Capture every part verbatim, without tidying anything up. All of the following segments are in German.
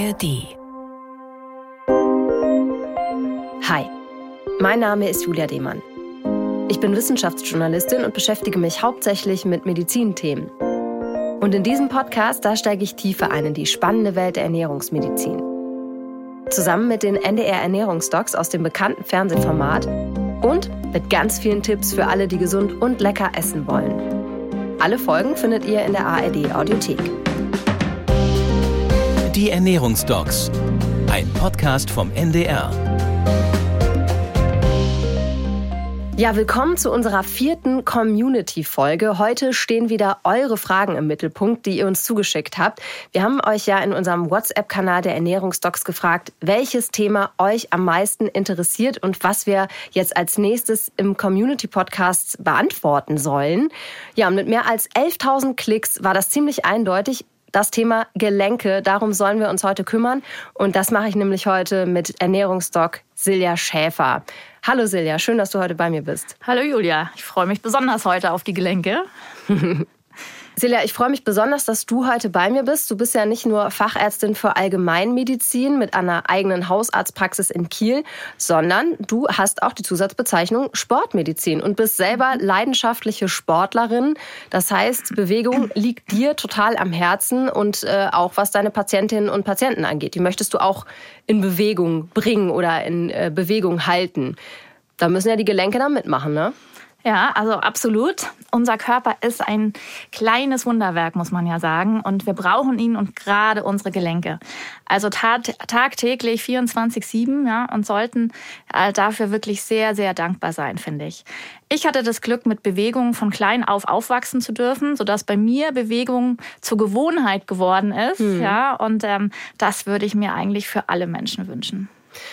R D. Hi, mein Name ist Julia Demann. Ich bin Wissenschaftsjournalistin und beschäftige mich hauptsächlich mit Medizinthemen. Und in diesem Podcast, da steige ich tiefer ein in die spannende Welt der Ernährungsmedizin. Zusammen mit den N D R Ernährungsdocs aus dem bekannten Fernsehformat und mit ganz vielen Tipps für alle, die gesund und lecker essen wollen. Alle Folgen findet ihr in der A R D Audiothek. Die Ernährungsdocs, ein Podcast vom N D R. Ja, willkommen zu unserer vierten Community-Folge. Heute stehen wieder eure Fragen im Mittelpunkt, die ihr uns zugeschickt habt. Wir haben euch ja in unserem WhatsApp-Kanal der Ernährungsdocs gefragt, welches Thema euch am meisten interessiert und was wir jetzt als nächstes im Community-Podcast beantworten sollen. Ja, und mit mehr als elftausend Klicks war das ziemlich eindeutig. Das Thema Gelenke, darum sollen wir uns heute kümmern. Und das mache ich nämlich heute mit Ernährungsdoc Silja Schäfer. Hallo Silja, schön, dass du heute bei mir bist. Hallo Julia, ich freue mich besonders heute auf die Gelenke. Silja, ich freue mich besonders, dass du heute bei mir bist. Du bist ja nicht nur Fachärztin für Allgemeinmedizin mit einer eigenen Hausarztpraxis in Kiel, sondern du hast auch die Zusatzbezeichnung Sportmedizin und bist selber leidenschaftliche Sportlerin. Das heißt, Bewegung liegt dir total am Herzen und äh, auch was deine Patientinnen und Patienten angeht. Die möchtest du auch in Bewegung bringen oder in äh, Bewegung halten. Da müssen ja die Gelenke dann mitmachen, ne? Ja, also absolut. Unser Körper ist ein kleines Wunderwerk, muss man ja sagen. Und wir brauchen ihn und gerade unsere Gelenke. Also tat, tagtäglich vierundzwanzig sieben, ja, und sollten dafür wirklich sehr, sehr dankbar sein, finde ich. Ich hatte das Glück, mit Bewegung von klein auf aufwachsen zu dürfen, sodass bei mir Bewegung zur Gewohnheit geworden ist. Hm. Ja, und ähm, das würde ich mir eigentlich für alle Menschen wünschen.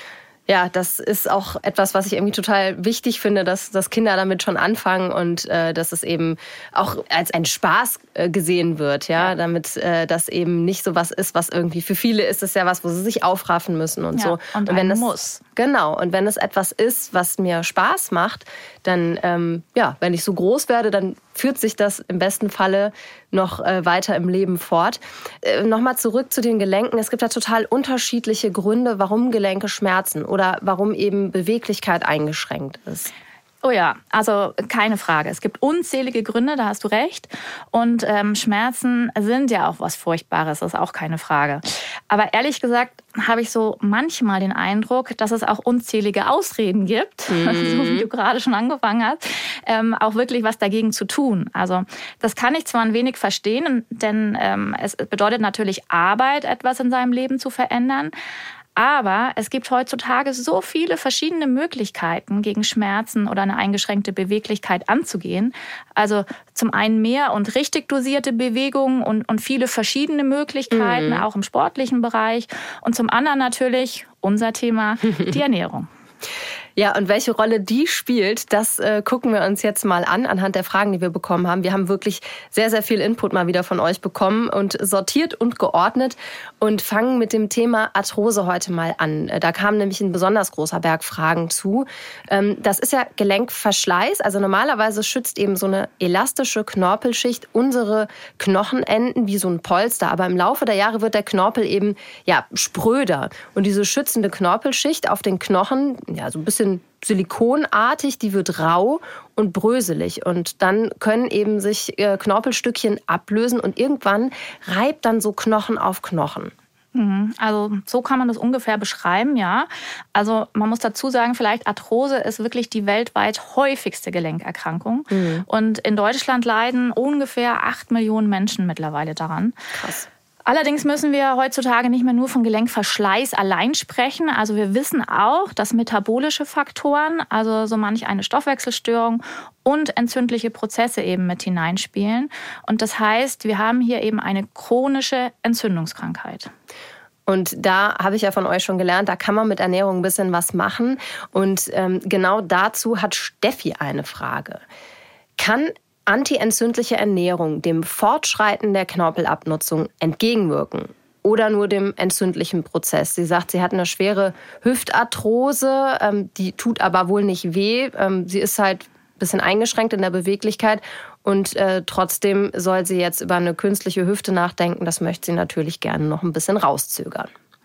Ja, das ist auch etwas, was ich irgendwie total wichtig finde, dass, dass Kinder damit schon anfangen und äh, dass es eben auch als ein Spaß äh, gesehen wird, ja, ja. damit äh, das eben nicht so was ist, was irgendwie für viele ist es ja was, wo sie sich aufraffen müssen und ja, so. Und, und wenn es muss. Genau, und wenn es etwas ist, was mir Spaß macht, dann, ähm, ja, wenn ich so groß werde, dann führt sich das im besten Falle noch äh, weiter im Leben fort. Äh, Nochmal zurück zu den Gelenken. Es gibt ja total unterschiedliche Gründe, warum Gelenke schmerzen oder warum eben Beweglichkeit eingeschränkt ist. Oh ja, also keine Frage. Es gibt unzählige Gründe, da hast du recht. Und ähm, Schmerzen sind ja auch was Furchtbares, das ist auch keine Frage. Aber ehrlich gesagt habe ich so manchmal den Eindruck, dass es auch unzählige Ausreden gibt, mhm. so wie du gerade schon angefangen hast, ähm, auch wirklich was dagegen zu tun. Also das kann ich zwar ein wenig verstehen, denn ähm, es bedeutet natürlich Arbeit, etwas in seinem Leben zu verändern. Aber es gibt heutzutage so viele verschiedene Möglichkeiten, gegen Schmerzen oder eine eingeschränkte Beweglichkeit anzugehen. Also zum einen mehr und richtig dosierte Bewegungen und, und viele verschiedene Möglichkeiten, mhm. auch im sportlichen Bereich. Und zum anderen natürlich unser Thema, die Ernährung. Ja, und welche Rolle die spielt, das äh, gucken wir uns jetzt mal an, anhand der Fragen, die wir bekommen haben. Wir haben wirklich sehr, sehr viel Input mal wieder von euch bekommen und sortiert und geordnet und fangen mit dem Thema Arthrose heute mal an. Da kam nämlich ein besonders großer Berg Fragen zu. Ähm, das ist ja Gelenkverschleiß, also normalerweise schützt eben so eine elastische Knorpelschicht unsere Knochenenden wie so ein Polster, aber im Laufe der Jahre wird der Knorpel eben ja spröder und diese schützende Knorpelschicht auf den Knochen, ja so ein bisschen silikonartig, die wird rau und bröselig und dann können eben sich Knorpelstückchen ablösen und irgendwann reibt dann so Knochen auf Knochen. Also so kann man das ungefähr beschreiben, ja. Also man muss dazu sagen, vielleicht Arthrose ist wirklich die weltweit häufigste Gelenkerkrankung. Mhm. Und in Deutschland leiden ungefähr acht Millionen Menschen mittlerweile daran. Krass. Allerdings müssen wir heutzutage nicht mehr nur von Gelenkverschleiß allein sprechen. Also wir wissen auch, dass metabolische Faktoren, also so manch eine Stoffwechselstörung und entzündliche Prozesse eben mit hineinspielen. Und das heißt, wir haben hier eben eine chronische Entzündungskrankheit. Und da habe ich ja von euch schon gelernt, da kann man mit Ernährung ein bisschen was machen. Und ähm, genau dazu hat Steffi eine Frage. Kann antientzündliche Ernährung dem Fortschreiten der Knorpelabnutzung entgegenwirken oder nur dem entzündlichen Prozess? Sie sagt, sie hat eine schwere Hüftarthrose, ähm, die tut aber wohl nicht weh. Ähm, sie ist halt ein bisschen eingeschränkt in der Beweglichkeit und äh, trotzdem soll sie jetzt über eine künstliche Hüfte nachdenken. Das möchte sie natürlich gerne noch ein bisschen rauszögern.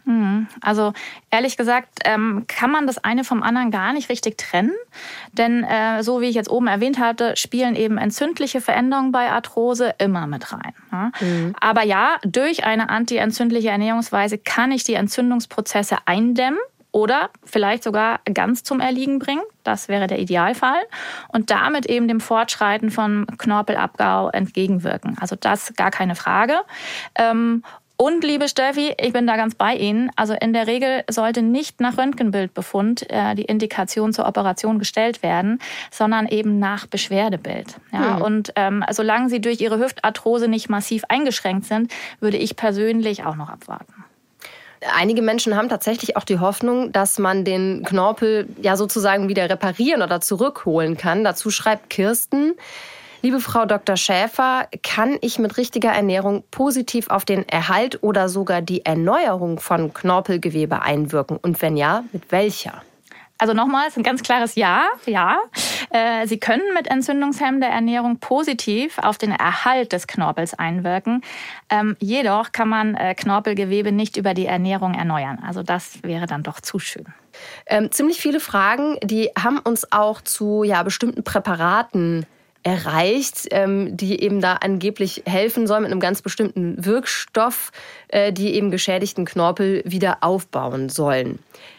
Also ehrlich gesagt ähm, kann man das eine vom anderen gar nicht richtig trennen. Denn äh, so wie ich jetzt oben erwähnt hatte, spielen eben entzündliche Veränderungen bei Arthrose immer mit rein. Ja? Mhm. Aber ja, durch eine antientzündliche Ernährungsweise kann ich die Entzündungsprozesse eindämmen oder vielleicht sogar ganz zum Erliegen bringen. Das wäre der Idealfall. Und damit eben dem Fortschreiten von Knorpelabbau entgegenwirken. Also das gar keine Frage. Ähm, Und, liebe Steffi, ich bin da ganz bei Ihnen. Also in der Regel sollte nicht nach Röntgenbildbefund äh, die Indikation zur Operation gestellt werden, sondern eben nach Beschwerdebild. Ja, hm. Und ähm, solange Sie durch Ihre Hüftarthrose nicht massiv eingeschränkt sind, würde ich persönlich auch noch abwarten. Einige Menschen haben tatsächlich auch die Hoffnung, dass man den Knorpel ja sozusagen wieder reparieren oder zurückholen kann. Dazu schreibt Kirsten: Liebe Frau Doktor Schäfer, kann ich mit richtiger Ernährung positiv auf den Erhalt oder sogar die Erneuerung von Knorpelgewebe einwirken? Und wenn ja, mit welcher? Also nochmals ein ganz klares Ja, ja. Äh, Sie können mit entzündungshemmender Ernährung positiv auf den Erhalt des Knorpels einwirken. Ähm, jedoch kann man äh, Knorpelgewebe nicht über die Ernährung erneuern. Also das wäre dann doch zu schön. Ähm, ziemlich viele Fragen, die haben uns auch zu ja, bestimmten Präparaten erreicht, ähm, die eben da angeblich helfen sollen mit einem ganz bestimmten Wirkstoff, äh, die eben geschädigten Knorpel wieder aufbauen sollen.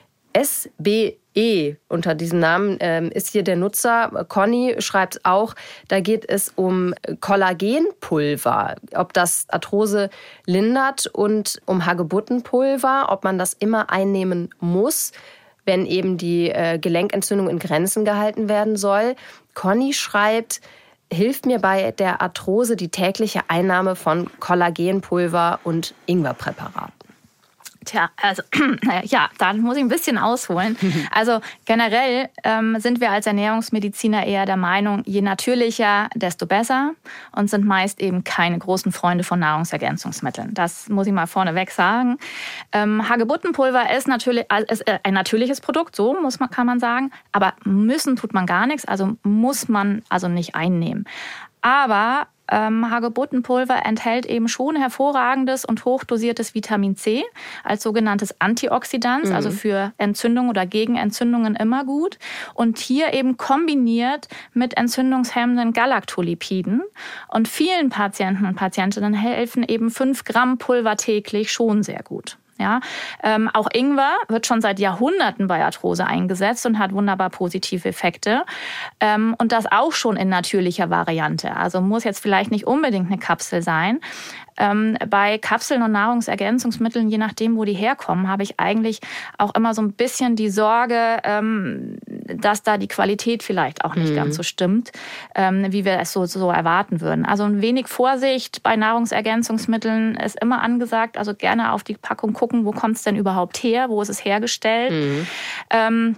S B E, unter diesem Namen ähm, ist hier der Nutzer. Conny schreibt auch, da geht es um Kollagenpulver, ob das Arthrose lindert, und um Hagebuttenpulver, ob man das immer einnehmen muss, wenn eben die äh, Gelenkentzündung in Grenzen gehalten werden soll. Conny schreibt, hilft mir bei der Arthrose die tägliche Einnahme von Kollagenpulver und Ingwerpräparaten. Tja, also ja, da muss ich ein bisschen ausholen. Also generell ähm, sind wir als Ernährungsmediziner eher der Meinung, je natürlicher, desto besser, und sind meist eben keine großen Freunde von Nahrungsergänzungsmitteln. Das muss ich mal vorneweg sagen. Ähm, Hagebuttenpulver ist natürlich ist ein natürliches Produkt, so muss man, kann man sagen, aber müssen tut man gar nichts, also muss man also nicht einnehmen. Aber Ähm, Hagebuttenpulver enthält eben schon hervorragendes und hochdosiertes Vitamin C als sogenanntes Antioxidant, mhm. also für Entzündungen oder gegen Entzündungen immer gut. Und hier eben kombiniert mit entzündungshemmenden Galactolipiden. Und vielen Patienten und Patientinnen helfen eben fünf Gramm Pulver täglich schon sehr gut. Ja, ähm, auch Ingwer wird schon seit Jahrhunderten bei Arthrose eingesetzt und hat wunderbar positive Effekte. Ähm, und das auch schon in natürlicher Variante. Also muss jetzt vielleicht nicht unbedingt eine Kapsel sein. Ähm, bei Kapseln und Nahrungsergänzungsmitteln, je nachdem, wo die herkommen, habe ich eigentlich auch immer so ein bisschen die Sorge, ähm, dass da die Qualität vielleicht auch nicht mhm. ganz so stimmt, ähm, wie wir es so, so erwarten würden. Also ein wenig Vorsicht bei Nahrungsergänzungsmitteln ist immer angesagt. Also gerne auf die Packung gucken, wo kommt es denn überhaupt her, wo ist es hergestellt. Mhm. Ähm,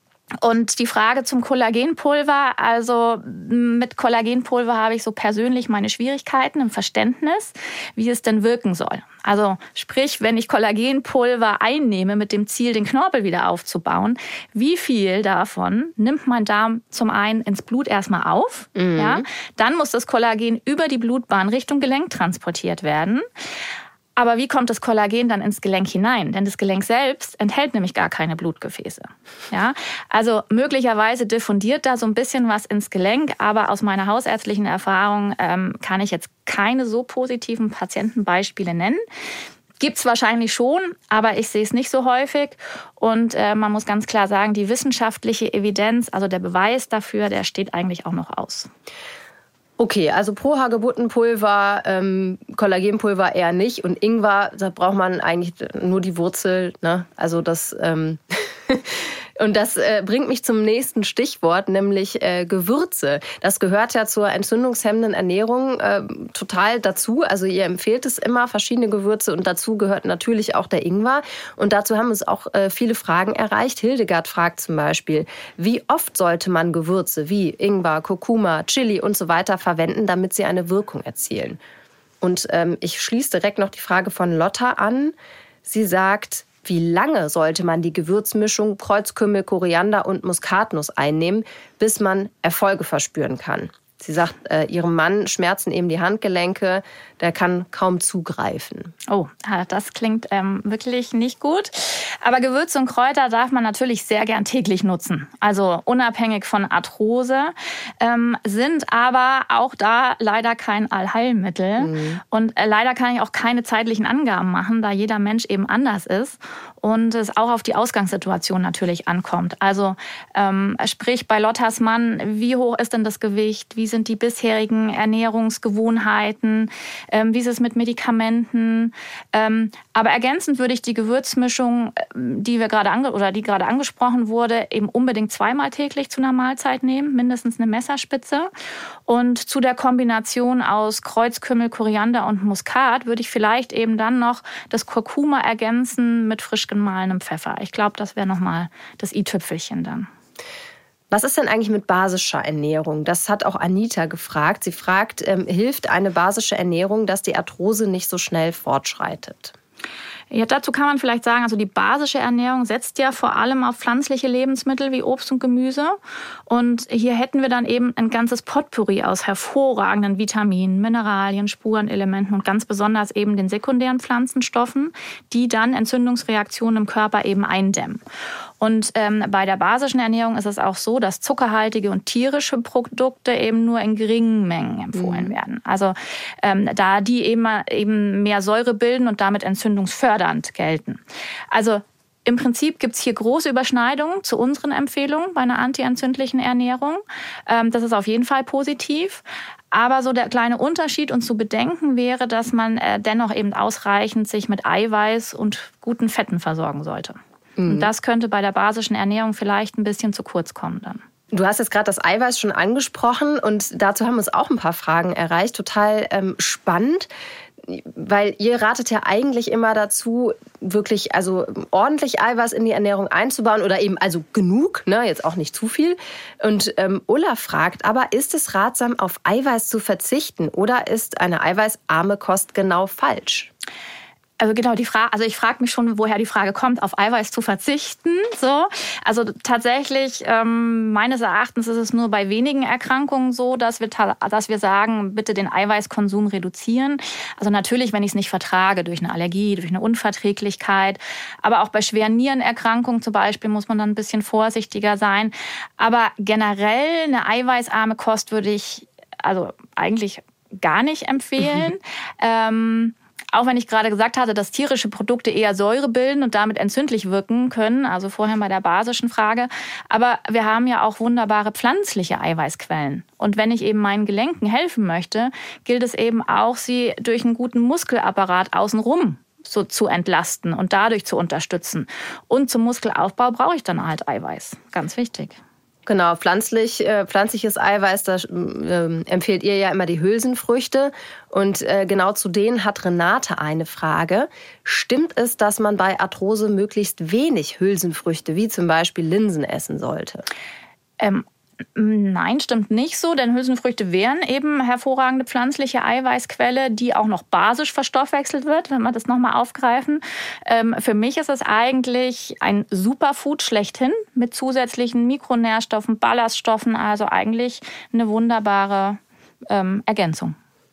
Und die Frage zum Kollagenpulver, also mit Kollagenpulver habe ich so persönlich meine Schwierigkeiten im Verständnis, wie es denn wirken soll. Also sprich, wenn ich Kollagenpulver einnehme mit dem Ziel, den Knorpel wieder aufzubauen, wie viel davon nimmt mein Darm zum einen ins Blut erstmal auf, mhm. ja? Dann muss das Kollagen über die Blutbahn Richtung Gelenk transportiert werden. Aber wie kommt das Kollagen dann ins Gelenk hinein? Denn das Gelenk selbst enthält nämlich gar keine Blutgefäße. Ja? Also möglicherweise diffundiert da so ein bisschen was ins Gelenk, aber aus meiner hausärztlichen Erfahrung ähm, kann ich jetzt keine so positiven Patientenbeispiele nennen. Gibt's wahrscheinlich schon, aber ich sehe es nicht so häufig. Und äh, man muss ganz klar sagen, die wissenschaftliche Evidenz, also der Beweis dafür, der steht eigentlich auch noch aus. Okay, also pro Hagebuttenpulver, ähm, Kollagenpulver eher nicht. Und Ingwer, da braucht man eigentlich nur die Wurzel. Ne? Also das ähm und das äh, bringt mich zum nächsten Stichwort, nämlich äh, Gewürze. Das gehört ja zur entzündungshemmenden Ernährung äh, total dazu. Also ihr empfehlt es immer, verschiedene Gewürze, und dazu gehört natürlich auch der Ingwer. Und dazu haben uns auch äh, viele Fragen erreicht. Hildegard fragt zum Beispiel, wie oft sollte man Gewürze wie Ingwer, Kurkuma, Chili und so weiter verwenden, damit sie eine Wirkung erzielen? Und ähm, ich schließe direkt noch die Frage von Lotta an. Sie sagt, wie lange sollte man die Gewürzmischung Kreuzkümmel, Koriander und Muskatnuss einnehmen, bis man Erfolge verspüren kann? Sie sagt, äh, ihrem Mann schmerzen eben die Handgelenke, der kann kaum zugreifen. Oh, das klingt ähm, wirklich nicht gut. Aber Gewürze und Kräuter darf man natürlich sehr gern täglich nutzen. Also unabhängig von Arthrose, ähm, sind aber auch da leider kein Allheilmittel. Mhm. Und äh, leider kann ich auch keine zeitlichen Angaben machen, da jeder Mensch eben anders ist und es auch auf die Ausgangssituation natürlich ankommt. Also ähm, sprich bei Lottas Mann, wie hoch ist denn das Gewicht? Wie sind die bisherigen Ernährungsgewohnheiten? Ähm, wie ist es mit Medikamenten? Ähm, aber ergänzend würde ich die Gewürzmischung, die wir gerade ange- oder die gerade angesprochen wurde, eben unbedingt zweimal täglich zu einer Mahlzeit nehmen, mindestens eine Messerspitze. Und zu der Kombination aus Kreuzkümmel, Koriander und Muskat würde ich vielleicht eben dann noch das Kurkuma ergänzen mit frisch gemahlenem Pfeffer. Ich glaube, das wäre nochmal das i-Tüpfelchen dann. Was ist denn eigentlich mit basischer Ernährung? Das hat auch Anita gefragt. Sie fragt, ähm, hilft eine basische Ernährung, dass die Arthrose nicht so schnell fortschreitet? Ja, dazu kann man vielleicht sagen, also die basische Ernährung setzt ja vor allem auf pflanzliche Lebensmittel wie Obst und Gemüse. Und hier hätten wir dann eben ein ganzes Potpourri aus hervorragenden Vitaminen, Mineralien, Spurenelementen und ganz besonders eben den sekundären Pflanzenstoffen, die dann Entzündungsreaktionen im Körper eben eindämmen. Und ähm, bei der basischen Ernährung ist es auch so, dass zuckerhaltige und tierische Produkte eben nur in geringen Mengen empfohlen mhm. werden. Also ähm, da die eben, eben mehr Säure bilden und damit entzündungsfördernd gelten. Also im Prinzip gibt es hier große Überschneidungen zu unseren Empfehlungen bei einer antientzündlichen Ernährung. Ähm, das ist auf jeden Fall positiv. Aber so der kleine Unterschied und zu bedenken wäre, dass man äh, dennoch eben ausreichend sich mit Eiweiß und guten Fetten versorgen sollte. Und das könnte bei der basischen Ernährung vielleicht ein bisschen zu kurz kommen dann. Du hast jetzt gerade das Eiweiß schon angesprochen und dazu haben uns auch ein paar Fragen erreicht. Total ähm, spannend, weil ihr ratet ja eigentlich immer dazu, wirklich also ordentlich Eiweiß in die Ernährung einzubauen oder eben also genug, ne, jetzt auch nicht zu viel. Und ähm, Ulla fragt, aber ist es ratsam, auf Eiweiß zu verzichten oder ist eine eiweißarme Kost genau falsch? Also genau die Frage, also ich frage mich schon, woher die Frage kommt, auf Eiweiß zu verzichten. So, also tatsächlich ähm, meines Erachtens ist es nur bei wenigen Erkrankungen so, dass wir dass wir sagen, bitte den Eiweißkonsum reduzieren. Also natürlich, wenn ich es nicht vertrage durch eine Allergie, durch eine Unverträglichkeit, aber auch bei schweren Nierenerkrankungen zum Beispiel muss man dann ein bisschen vorsichtiger sein. Aber generell eine eiweißarme Kost würde ich also eigentlich gar nicht empfehlen. Mhm. Ähm, Auch wenn ich gerade gesagt hatte, dass tierische Produkte eher Säure bilden und damit entzündlich wirken können, also vorhin bei der basischen Frage. Aber wir haben ja auch wunderbare pflanzliche Eiweißquellen. Und wenn ich eben meinen Gelenken helfen möchte, gilt es eben auch, sie durch einen guten Muskelapparat außenrum so zu entlasten und dadurch zu unterstützen. Und zum Muskelaufbau brauche ich dann halt Eiweiß. Ganz wichtig. Genau, pflanzlich, äh, pflanzliches Eiweiß, da äh, empfehlt ihr ja immer die Hülsenfrüchte. Und äh, genau zu denen hat Renate eine Frage. Stimmt es, dass man bei Arthrose möglichst wenig Hülsenfrüchte, wie zum Beispiel Linsen, essen sollte? Ähm. Nein, stimmt nicht so, denn Hülsenfrüchte wären eben hervorragende pflanzliche Eiweißquelle, die auch noch basisch verstoffwechselt wird, wenn wir das nochmal aufgreifen. Ähm, für mich ist es eigentlich ein Superfood schlechthin mit zusätzlichen Mikronährstoffen, Ballaststoffen, also eigentlich eine wunderbare ähm, Ergänzung.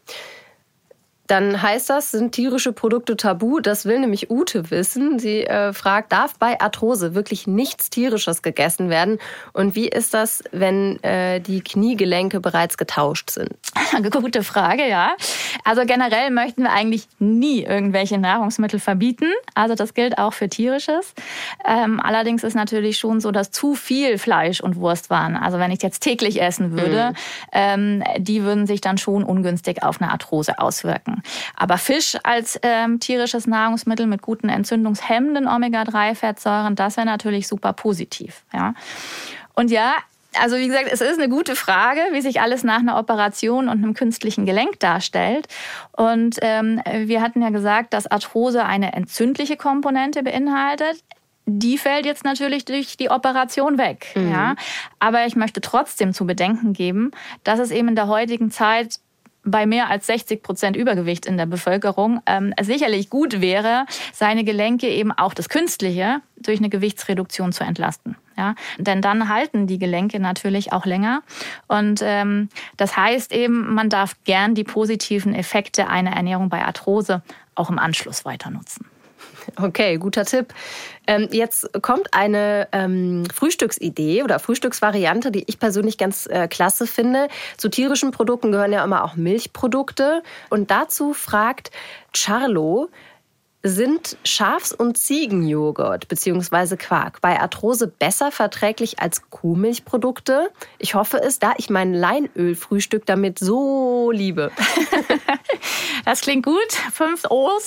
Dann heißt das, sind tierische Produkte tabu? Das will nämlich Ute wissen. Sie äh, fragt, darf bei Arthrose wirklich nichts Tierisches gegessen werden? Und wie ist das, wenn äh, die Kniegelenke bereits getauscht sind? Gute Frage, ja. Also generell möchten wir eigentlich nie irgendwelche Nahrungsmittel verbieten. Also das gilt auch für Tierisches. Ähm, allerdings ist natürlich schon so, dass zu viel Fleisch und Wurstwaren, also wenn ich jetzt täglich essen würde, mhm. ähm, die würden sich dann schon ungünstig auf eine Arthrose auswirken. Aber Fisch als ähm, tierisches Nahrungsmittel mit guten entzündungshemmenden Omega drei Fettsäuren, das wäre natürlich super positiv. Ja. Und ja, also wie gesagt, es ist eine gute Frage, wie sich alles nach einer Operation und einem künstlichen Gelenk darstellt. Und ähm, wir hatten ja gesagt, dass Arthrose eine entzündliche Komponente beinhaltet. Die fällt jetzt natürlich durch die Operation weg. Mhm. Ja. Aber ich möchte trotzdem zu bedenken geben, dass es eben in der heutigen Zeit bei mehr als sechzig Prozent Übergewicht in der Bevölkerung ähm, sicherlich gut wäre, seine Gelenke eben auch das Künstliche durch eine Gewichtsreduktion zu entlasten. Ja, denn dann halten die Gelenke natürlich auch länger. Und ähm, das heißt eben, man darf gern die positiven Effekte einer Ernährung bei Arthrose auch im Anschluss weiter nutzen. Okay, guter Tipp. Ähm, jetzt kommt eine ähm, Frühstücksidee oder Frühstücksvariante, die ich persönlich ganz äh, klasse finde. Zu tierischen Produkten gehören ja immer auch Milchprodukte. Und dazu fragt Charlo, sind Schafs- und Ziegenjoghurt bzw. Quark bei Arthrose besser verträglich als Kuhmilchprodukte? Ich hoffe es, da ich mein Leinölfrühstück damit so liebe. Das klingt gut. Fünf O's.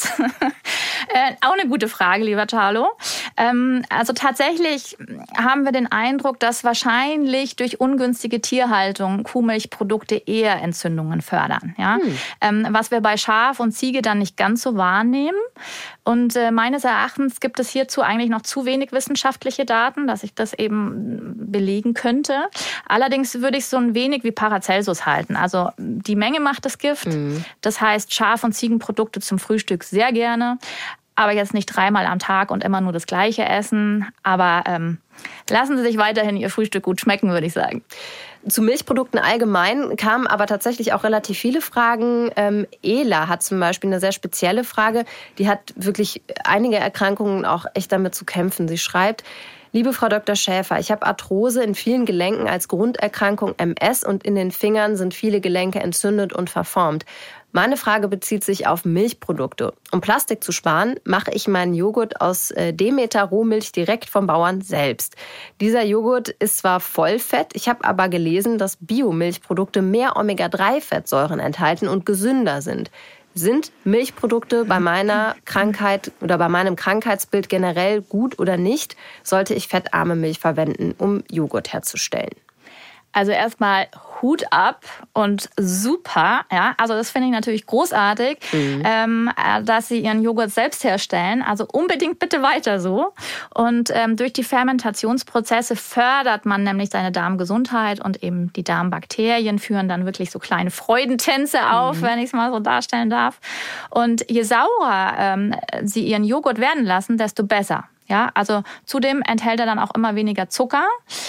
äh, auch eine gute Frage, lieber Charlo. Ähm, also tatsächlich haben wir den Eindruck, dass wahrscheinlich durch ungünstige Tierhaltung Kuhmilchprodukte eher Entzündungen fördern. Ja? Hm. Ähm, was wir bei Schaf und Ziege dann nicht ganz so wahrnehmen. Und äh, meines Erachtens gibt es hierzu eigentlich noch zu wenig wissenschaftliche Daten, dass ich das eben belegen könnte. Allerdings würde ich es so ein wenig wie Paracelsus halten. Also die Menge macht das Gift. Mhm. Das heißt, Schaf- und Ziegenprodukte zum Frühstück sehr gerne. Aber jetzt nicht dreimal am Tag und immer nur das Gleiche essen. Aber ähm, lassen Sie sich weiterhin Ihr Frühstück gut schmecken, würde ich sagen. Zu Milchprodukten allgemein kamen aber tatsächlich auch relativ viele Fragen. Ähm, Ela hat zum Beispiel eine sehr spezielle Frage. Die hat wirklich einige Erkrankungen auch echt damit zu kämpfen. Sie schreibt: Liebe Frau Doktor Schäfer, ich habe Arthrose in vielen Gelenken als Grunderkrankung M S und in den Fingern sind viele Gelenke entzündet und verformt. Meine Frage bezieht sich auf Milchprodukte. Um Plastik zu sparen, mache ich meinen Joghurt aus Demeter Rohmilch direkt vom Bauern selbst. Dieser Joghurt ist zwar Vollfett, ich habe aber gelesen, dass Biomilchprodukte mehr Omega drei Fettsäuren enthalten und gesünder sind. Sind Milchprodukte bei meiner Krankheit oder bei meinem Krankheitsbild generell gut oder nicht? Sollte ich fettarme Milch verwenden, um Joghurt herzustellen? Also erstmal Hut ab und super. Ja, also das finde ich natürlich großartig, mhm. ähm, dass Sie Ihren Joghurt selbst herstellen. Also unbedingt bitte weiter so. Und ähm, durch die Fermentationsprozesse fördert man nämlich seine Darmgesundheit und eben die Darmbakterien führen dann wirklich so kleine Freudentänze auf, mhm. wenn ich es mal so darstellen darf. Und je saurer ähm, Sie Ihren Joghurt werden lassen, desto besser. Ja, also zudem enthält er dann auch immer weniger Zucker.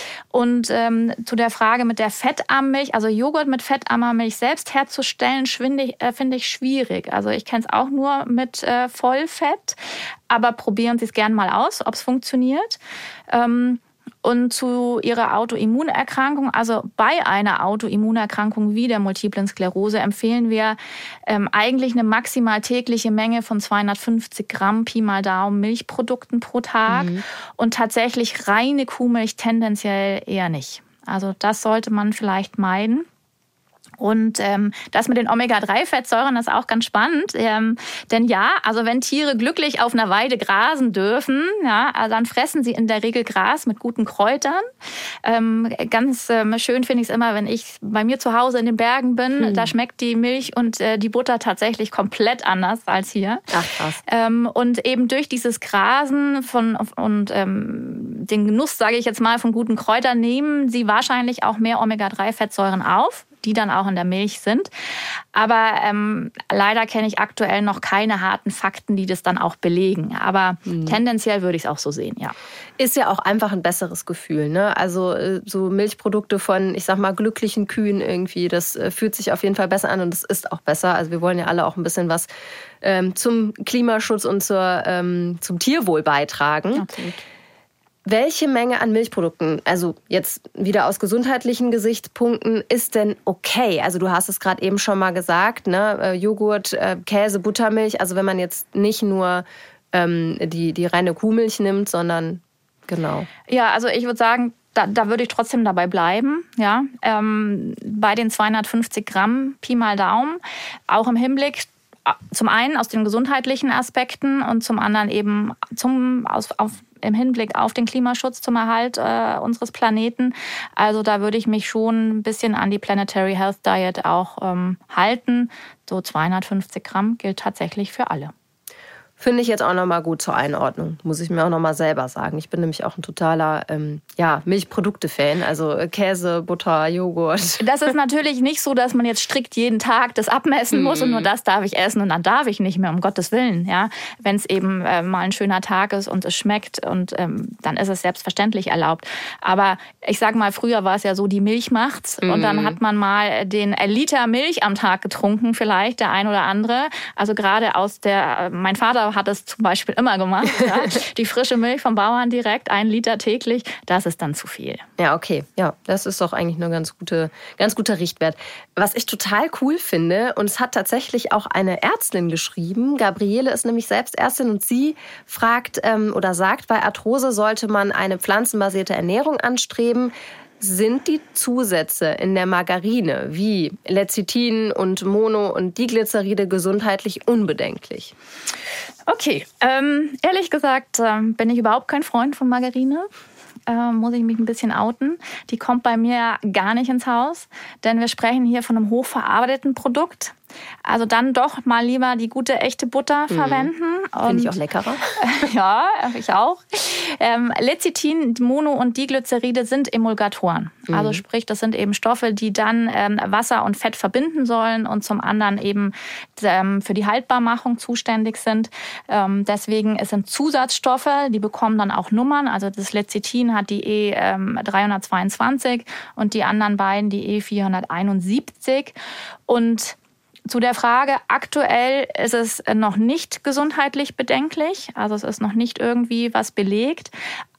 Und ähm, zu der Frage mit der Fettarmmilch, also Joghurt mit fettarmer Milch selbst herzustellen, finde ich, äh, finde ich schwierig. Also ich kenne es auch nur mit äh, Vollfett, aber probieren Sie es gern mal aus, ob es funktioniert. Ähm, Und zu Ihrer Autoimmunerkrankung, also bei einer Autoimmunerkrankung wie der Multiplen Sklerose empfehlen wir ähm, eigentlich eine maximal tägliche Menge von zweihundertfünfzig Gramm Pi mal Daumen Milchprodukten pro Tag mhm. und tatsächlich reine Kuhmilch tendenziell eher nicht. Also das sollte man vielleicht meiden. Und ähm, das mit den Omega drei Fettsäuren ist auch ganz spannend. Ähm, denn ja, also wenn Tiere glücklich auf einer Weide grasen dürfen, ja, also dann fressen sie in der Regel Gras mit guten Kräutern. Ähm, ganz ähm, schön finde ich es immer, wenn ich bei mir zu Hause in den Bergen bin. Hm. Da schmeckt die Milch und äh, die Butter tatsächlich komplett anders als hier. Ach krass. Ähm, und eben durch dieses Grasen von und ähm, den Genuss, sage ich jetzt mal, von guten Kräutern nehmen sie wahrscheinlich auch mehr Omega drei Fettsäuren auf, die dann auch in der Milch sind. Aber ähm, leider kenne ich aktuell noch keine harten Fakten, die das dann auch belegen. Aber mhm. tendenziell würde ich es auch so sehen, ja. Ist ja auch einfach ein besseres Gefühl, ne? Also so Milchprodukte von, ich sag mal, glücklichen Kühen irgendwie, das fühlt sich auf jeden Fall besser an und es ist auch besser. Also wir wollen ja alle auch ein bisschen was ähm, zum Klimaschutz und zur, ähm, zum Tierwohl beitragen. Absolut. Welche Menge an Milchprodukten, also jetzt wieder aus gesundheitlichen Gesichtspunkten, ist denn okay? Also du hast es gerade eben schon mal gesagt, ne? Joghurt, Käse, Buttermilch. Also wenn man jetzt nicht nur ähm, die, die reine Kuhmilch nimmt, sondern genau. Ja, also ich würde sagen, da, da würde ich trotzdem dabei bleiben. Ja? Ähm, bei den zweihundertfünfzig Gramm Pi mal Daumen, auch im Hinblick zum einen aus den gesundheitlichen Aspekten und zum anderen eben zum, aus, auf, im Hinblick auf den Klimaschutz, zum Erhalt äh, unseres Planeten. Also da würde ich mich schon ein bisschen an die Planetary Health Diet auch ähm, halten. So zweihundertfünfzig Gramm gilt tatsächlich für alle. Finde ich jetzt auch nochmal gut zur Einordnung. Muss ich mir auch nochmal selber sagen. Ich bin nämlich auch ein totaler ähm, ja, Milchprodukte-Fan. Also Käse, Butter, Joghurt. Das ist natürlich nicht so, dass man jetzt strikt jeden Tag das abmessen muss und nur das darf ich essen und dann darf ich nicht mehr, um Gottes Willen. Ja? Wenn es eben äh, mal ein schöner Tag ist und es schmeckt, und ähm, dann ist es selbstverständlich erlaubt. Aber ich sage mal, früher war es ja so, die Milch macht's. Mm. Und dann hat man mal den Liter Milch am Tag getrunken, vielleicht der ein oder andere. Also gerade aus der, mein Vater hat es zum Beispiel immer gemacht. Ja? Die frische Milch vom Bauern direkt, ein Liter täglich, das ist dann zu viel. Ja, okay. Ja, das ist doch eigentlich ein ganz, gute, ganz guter Richtwert. Was ich total cool finde, und es hat tatsächlich auch eine Ärztin geschrieben, Gabriele ist nämlich selbst Ärztin, und sie fragt ähm, oder sagt, bei Arthrose sollte man eine pflanzenbasierte Ernährung anstreben. Sind die Zusätze in der Margarine wie Lecithin und Mono- und Diglyceride gesundheitlich unbedenklich? Okay, ähm, ehrlich gesagt ähm, bin ich überhaupt kein Freund von Margarine. Äh, muss ich mich ein bisschen outen. Die kommt bei mir gar nicht ins Haus, denn wir sprechen hier von einem hochverarbeiteten Produkt. Also dann doch mal lieber die gute, echte Butter mhm. verwenden. Finde ich auch leckerer. Ja, ich auch. Ähm, Lecithin, Mono- und Diglyceride sind Emulgatoren. Mhm. Also sprich, das sind eben Stoffe, die dann ähm, Wasser und Fett verbinden sollen und zum anderen eben ähm, für die Haltbarmachung zuständig sind. Ähm, deswegen es sind Zusatzstoffe, die bekommen dann auch Nummern. Also das Lecithin hat die E dreihundertzweiundzwanzig und die anderen beiden die E vierhunderteinundsiebzig. Und zu der Frage, aktuell ist es noch nicht gesundheitlich bedenklich, also es ist noch nicht irgendwie was belegt,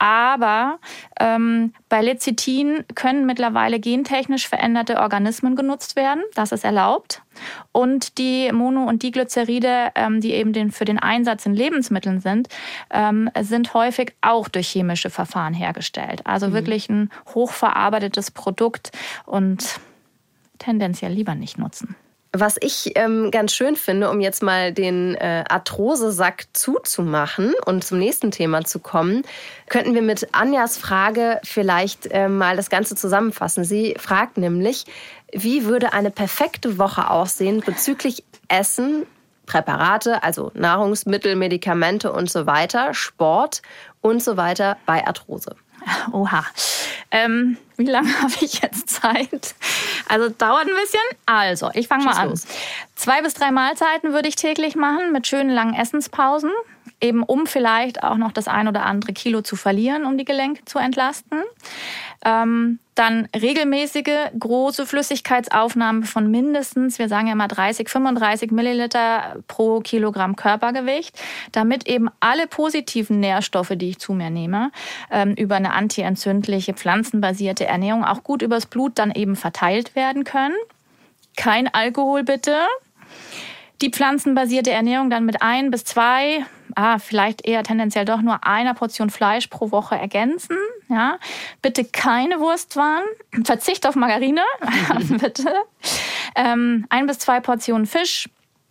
aber ähm, bei Lecithin können mittlerweile gentechnisch veränderte Organismen genutzt werden, das ist erlaubt. Und die Mono- und Diglyceride, ähm, die eben den, für den Einsatz in Lebensmitteln sind, ähm, sind häufig auch durch chemische Verfahren hergestellt. Also mhm. wirklich ein hochverarbeitetes Produkt und tendenziell lieber nicht nutzen. Was ich ähm, ganz schön finde, um jetzt mal den äh, Arthrose-Sack zuzumachen und zum nächsten Thema zu kommen, könnten wir mit Anjas Frage vielleicht äh, mal das Ganze zusammenfassen. Sie fragt nämlich, wie würde eine perfekte Woche aussehen bezüglich Essen, Präparate, also Nahrungsmittel, Medikamente und so weiter, Sport und so weiter bei Arthrose? Oha. Ähm, wie lange habe ich jetzt Zeit? Also dauert ein bisschen. Also, ich fange mal an. Los. Zwei bis drei Mahlzeiten würde ich täglich machen mit schönen langen Essenspausen. Eben um vielleicht auch noch das ein oder andere Kilo zu verlieren, um die Gelenke zu entlasten. Ähm, dann regelmäßige große Flüssigkeitsaufnahme von mindestens, wir sagen ja mal dreißig, fünfunddreißig Milliliter pro Kilogramm Körpergewicht, damit eben alle positiven Nährstoffe, die ich zu mir nehme, ähm, über eine antientzündliche, pflanzenbasierte Ernährung auch gut übers Blut dann eben verteilt werden können. Kein Alkohol bitte. Die pflanzenbasierte Ernährung dann mit ein bis zwei, ah, vielleicht eher tendenziell doch nur einer Portion Fleisch pro Woche ergänzen. Ja. Bitte keine Wurstwaren, Verzicht auf Margarine, bitte. Ähm, ein bis zwei Portionen Fisch.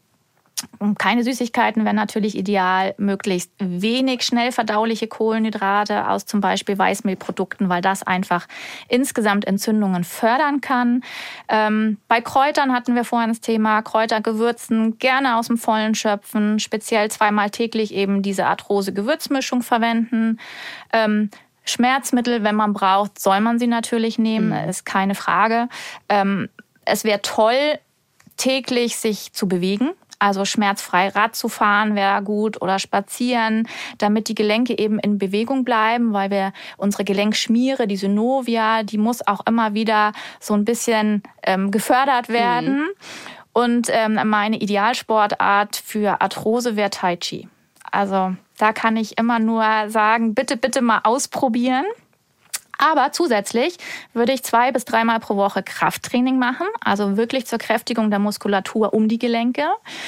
Und keine Süßigkeiten wären natürlich ideal, möglichst wenig schnell verdauliche Kohlenhydrate aus zum Beispiel Weißmehlprodukten, weil das einfach insgesamt Entzündungen fördern kann. Ähm, bei Kräutern hatten wir vorhin das Thema, Kräutergewürzen gerne aus dem Vollen schöpfen, speziell zweimal täglich eben diese Arthrose-Gewürzmischung verwenden. Ähm, Schmerzmittel, wenn man braucht, soll man sie natürlich nehmen, mhm. ist keine Frage. Ähm, es wäre toll, täglich sich zu bewegen. Also schmerzfrei Rad zu fahren wäre gut oder spazieren, damit die Gelenke eben in Bewegung bleiben, weil wir unsere Gelenkschmiere, die Synovia, die muss auch immer wieder so ein bisschen ähm, gefördert werden. Mhm. Und ähm, meine Idealsportart für Arthrose wäre Tai Chi. Also da kann ich immer nur sagen, bitte, bitte mal ausprobieren. Aber zusätzlich würde ich zwei bis dreimal pro Woche Krafttraining machen, also wirklich zur Kräftigung der Muskulatur um die Gelenke.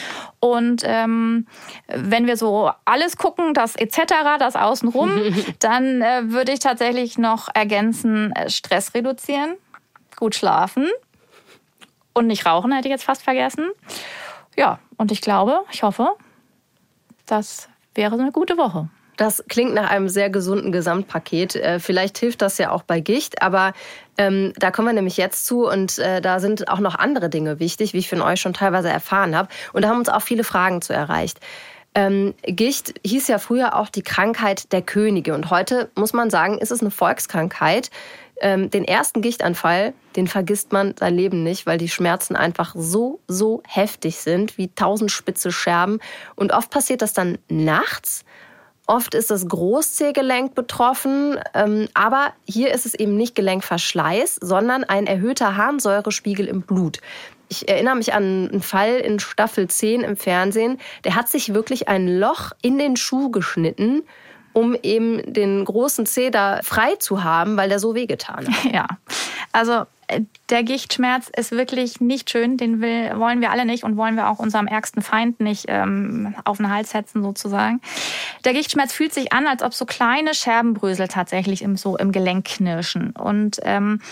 Und ähm, wenn wir so alles gucken, das et cetera, das Außenrum, dann äh, würde ich tatsächlich noch ergänzen, Stress reduzieren, gut schlafen und nicht rauchen, hätte ich jetzt fast vergessen. Ja, und ich glaube, ich hoffe, das wäre so eine gute Woche. Das klingt nach einem sehr gesunden Gesamtpaket. Äh, vielleicht hilft das ja auch bei Gicht, aber ähm, da kommen wir nämlich jetzt zu und äh, da sind auch noch andere Dinge wichtig, wie ich von euch schon teilweise erfahren habe. Und da haben uns auch viele Fragen zu erreicht. Ähm, Gicht hieß ja früher auch die Krankheit der Könige. Und heute muss man sagen, ist es eine Volkskrankheit. Ähm, den ersten Gichtanfall, den vergisst man sein Leben nicht, weil die Schmerzen einfach so, so heftig sind, wie tausend spitze Scherben. Und oft passiert das dann nachts. Oft ist das Großzehgelenk betroffen, ähm, aber hier ist es eben nicht Gelenkverschleiß, sondern ein erhöhter Harnsäurespiegel im Blut. Ich erinnere mich an einen Fall in Staffel zehn im Fernsehen. Der hat sich wirklich ein Loch in den Schuh geschnitten, um eben den großen Zeh da frei zu haben, weil der so wehgetan hat. Ja, also der Gichtschmerz ist wirklich nicht schön. Den will, wollen wir alle nicht und wollen wir auch unserem ärgsten Feind nicht ähm, auf den Hals setzen sozusagen. Der Gichtschmerz fühlt sich an, als ob so kleine Scherbenbrösel tatsächlich im, so im Gelenk knirschen. Und ähm,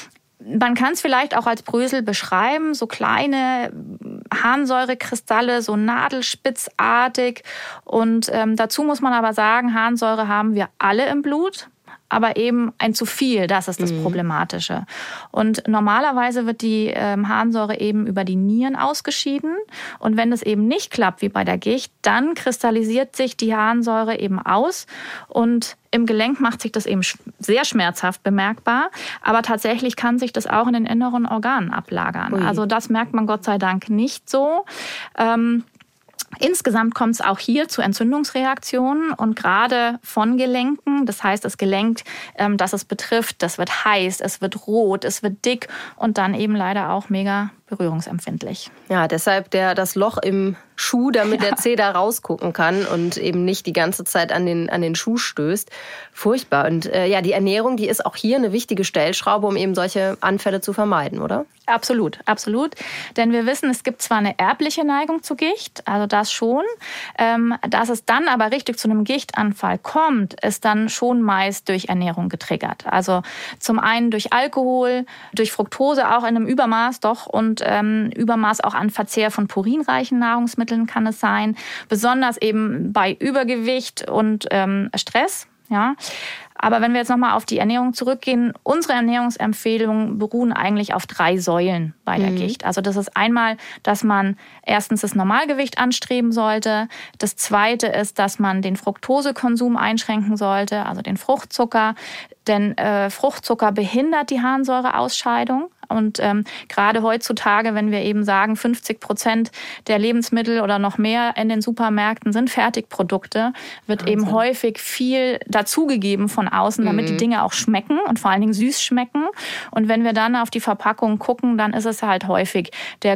man kann es vielleicht auch als Brösel beschreiben, so kleine Harnsäurekristalle, so nadelspitzartig. Und ähm, dazu muss man aber sagen, Harnsäure haben wir alle im Blut, aber eben ein zu viel, das ist das Problematische. Und normalerweise wird die ähm, Harnsäure eben über die Nieren ausgeschieden. Und wenn das eben nicht klappt, wie bei der Gicht, dann kristallisiert sich die Harnsäure eben aus und im Gelenk macht sich das eben sehr schmerzhaft bemerkbar, aber tatsächlich kann sich das auch in den inneren Organen ablagern. Ui. Also das merkt man Gott sei Dank nicht so. Ähm, Insgesamt kommt es auch hier zu Entzündungsreaktionen und gerade von Gelenken. Das heißt, das Gelenk, ähm, das es betrifft, das wird heiß, es wird rot, es wird dick und dann eben leider auch mega berührungsempfindlich. Ja, deshalb der, das Loch im Schuh, damit ja. der Zeh da rausgucken kann und eben nicht die ganze Zeit an den, an den Schuh stößt. Furchtbar. Und äh, ja, die Ernährung, die ist auch hier eine wichtige Stellschraube, um eben solche Anfälle zu vermeiden, oder? Absolut, absolut. Denn wir wissen, es gibt zwar eine erbliche Neigung zu Gicht, also das schon. Ähm, dass es dann aber richtig zu einem Gichtanfall kommt, ist dann schon meist durch Ernährung getriggert. Also zum einen durch Alkohol, durch Fructose auch in einem Übermaß doch und ähm, Übermaß auch an Verzehr von purinreichen Nahrungsmitteln kann es sein. Besonders eben bei Übergewicht und ähm, Stress. Ja. Aber wenn wir jetzt nochmal auf die Ernährung zurückgehen, unsere Ernährungsempfehlungen beruhen eigentlich auf drei Säulen bei der mhm. Gicht. Also das ist einmal, dass man erstens das Normalgewicht anstreben sollte. Das zweite ist, dass man den Fructosekonsum einschränken sollte, also den Fruchtzucker. Denn äh, Fruchtzucker behindert die Harnsäureausscheidung. Und ähm, gerade heutzutage, wenn wir eben sagen, fünfzig Prozent der Lebensmittel oder noch mehr in den Supermärkten sind Fertigprodukte, wird Wahnsinn. Eben häufig viel dazugegeben von außen, damit mhm. die Dinge auch schmecken und vor allen Dingen süß schmecken. Und wenn wir dann auf die Verpackung gucken, dann ist es halt häufig der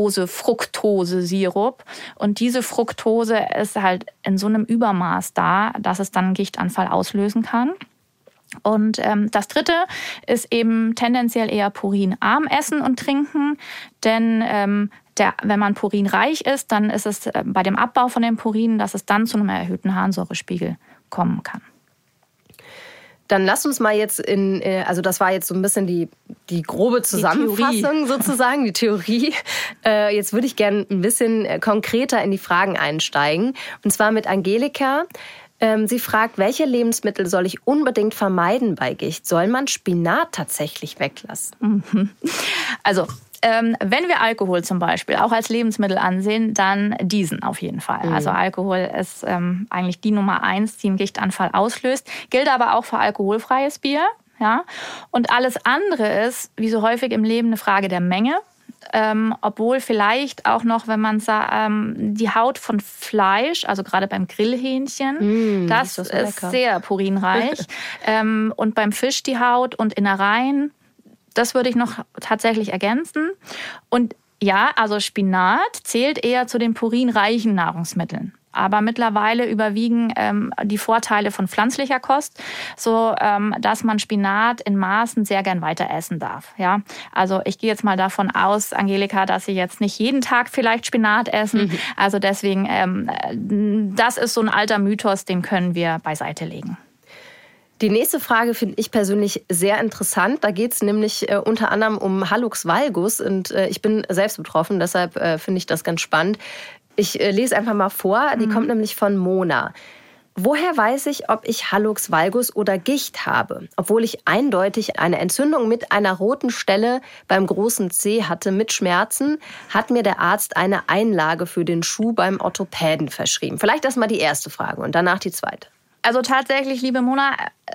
Glucose-Fructose-Sirup. Und diese Fructose ist halt in so einem Übermaß da, dass es dann einen Gichtanfall auslösen kann. Und ähm, das Dritte ist eben tendenziell eher purinarm essen und trinken, denn ähm, der, wenn man purinreich ist, dann ist es äh, bei dem Abbau von den Purinen, dass es dann zu einem erhöhten Harnsäurespiegel kommen kann. Dann lasst uns mal jetzt in, also das war jetzt so ein bisschen die, die grobe Zusammenfassung die sozusagen, die Theorie. Äh, jetzt würde ich gerne ein bisschen konkreter in die Fragen einsteigen. Und zwar mit Angelika. Sie fragt, welche Lebensmittel soll ich unbedingt vermeiden bei Gicht? Soll man Spinat tatsächlich weglassen? Also, ähm, wenn wir Alkohol zum Beispiel auch als Lebensmittel ansehen, dann diesen auf jeden Fall. Mhm. Also Alkohol ist ähm, eigentlich die Nummer eins, die einen Gichtanfall auslöst. Gilt aber auch für alkoholfreies Bier. Ja? Und alles andere ist, wie so häufig im Leben, eine Frage der Menge. Ähm, obwohl vielleicht auch noch, wenn man ähm, die Haut von Fleisch, also gerade beim Grillhähnchen, mm, das ist, ist sehr purinreich. ähm, und beim Fisch die Haut und Innereien, das würde ich noch tatsächlich ergänzen. Und ja, also Spinat zählt eher zu den purinreichen Nahrungsmitteln. Aber mittlerweile überwiegen ähm, die Vorteile von pflanzlicher Kost, so ähm, dass man Spinat in Maßen sehr gern weiter essen darf. Ja, also ich gehe jetzt mal davon aus, Angelika, dass Sie jetzt nicht jeden Tag vielleicht Spinat essen. Mhm. Also deswegen, ähm, das ist so ein alter Mythos, den können wir beiseite legen. Die nächste Frage finde ich persönlich sehr interessant. Da geht es nämlich äh, unter anderem um Hallux valgus und äh, ich bin selbst betroffen, deshalb äh, finde ich das ganz spannend. Ich äh, lese einfach mal vor, die mhm. kommt nämlich von Mona. Woher weiß ich, ob ich Hallux valgus oder Gicht habe? Obwohl ich eindeutig eine Entzündung mit einer roten Stelle beim großen Zeh hatte mit Schmerzen, hat mir der Arzt eine Einlage für den Schuh beim Orthopäden verschrieben. Vielleicht erstmal die erste Frage und danach die zweite. Also tatsächlich, liebe Mona,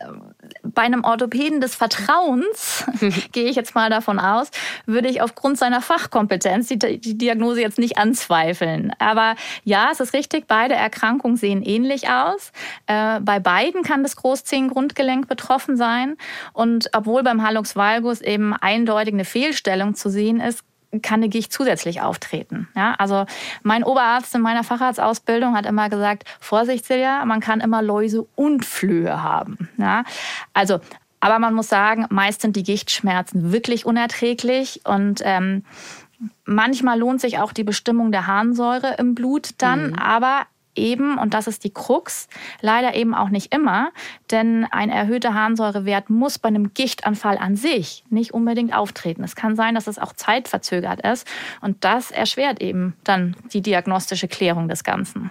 bei einem Orthopäden des Vertrauens, gehe ich jetzt mal davon aus, würde ich aufgrund seiner Fachkompetenz die, die Diagnose jetzt nicht anzweifeln. Aber ja, es ist richtig, beide Erkrankungen sehen ähnlich aus. Äh, bei beiden kann das Großzehengrundgelenk betroffen sein. Und obwohl beim Hallux valgus eben eindeutig eine Fehlstellung zu sehen ist, kann eine Gicht zusätzlich auftreten. Ja, also mein Oberarzt in meiner Facharztausbildung hat immer gesagt, Vorsicht Silja, man kann immer Läuse und Flöhe haben. Ja, also, aber man muss sagen, meist sind die Gichtschmerzen wirklich unerträglich und ähm, manchmal lohnt sich auch die Bestimmung der Harnsäure im Blut dann, mhm. aber eben, und das ist die Krux, leider eben auch nicht immer, denn ein erhöhter Harnsäurewert muss bei einem Gichtanfall an sich nicht unbedingt auftreten. Es kann sein, dass es auch zeitverzögert ist und das erschwert eben dann die diagnostische Klärung des Ganzen.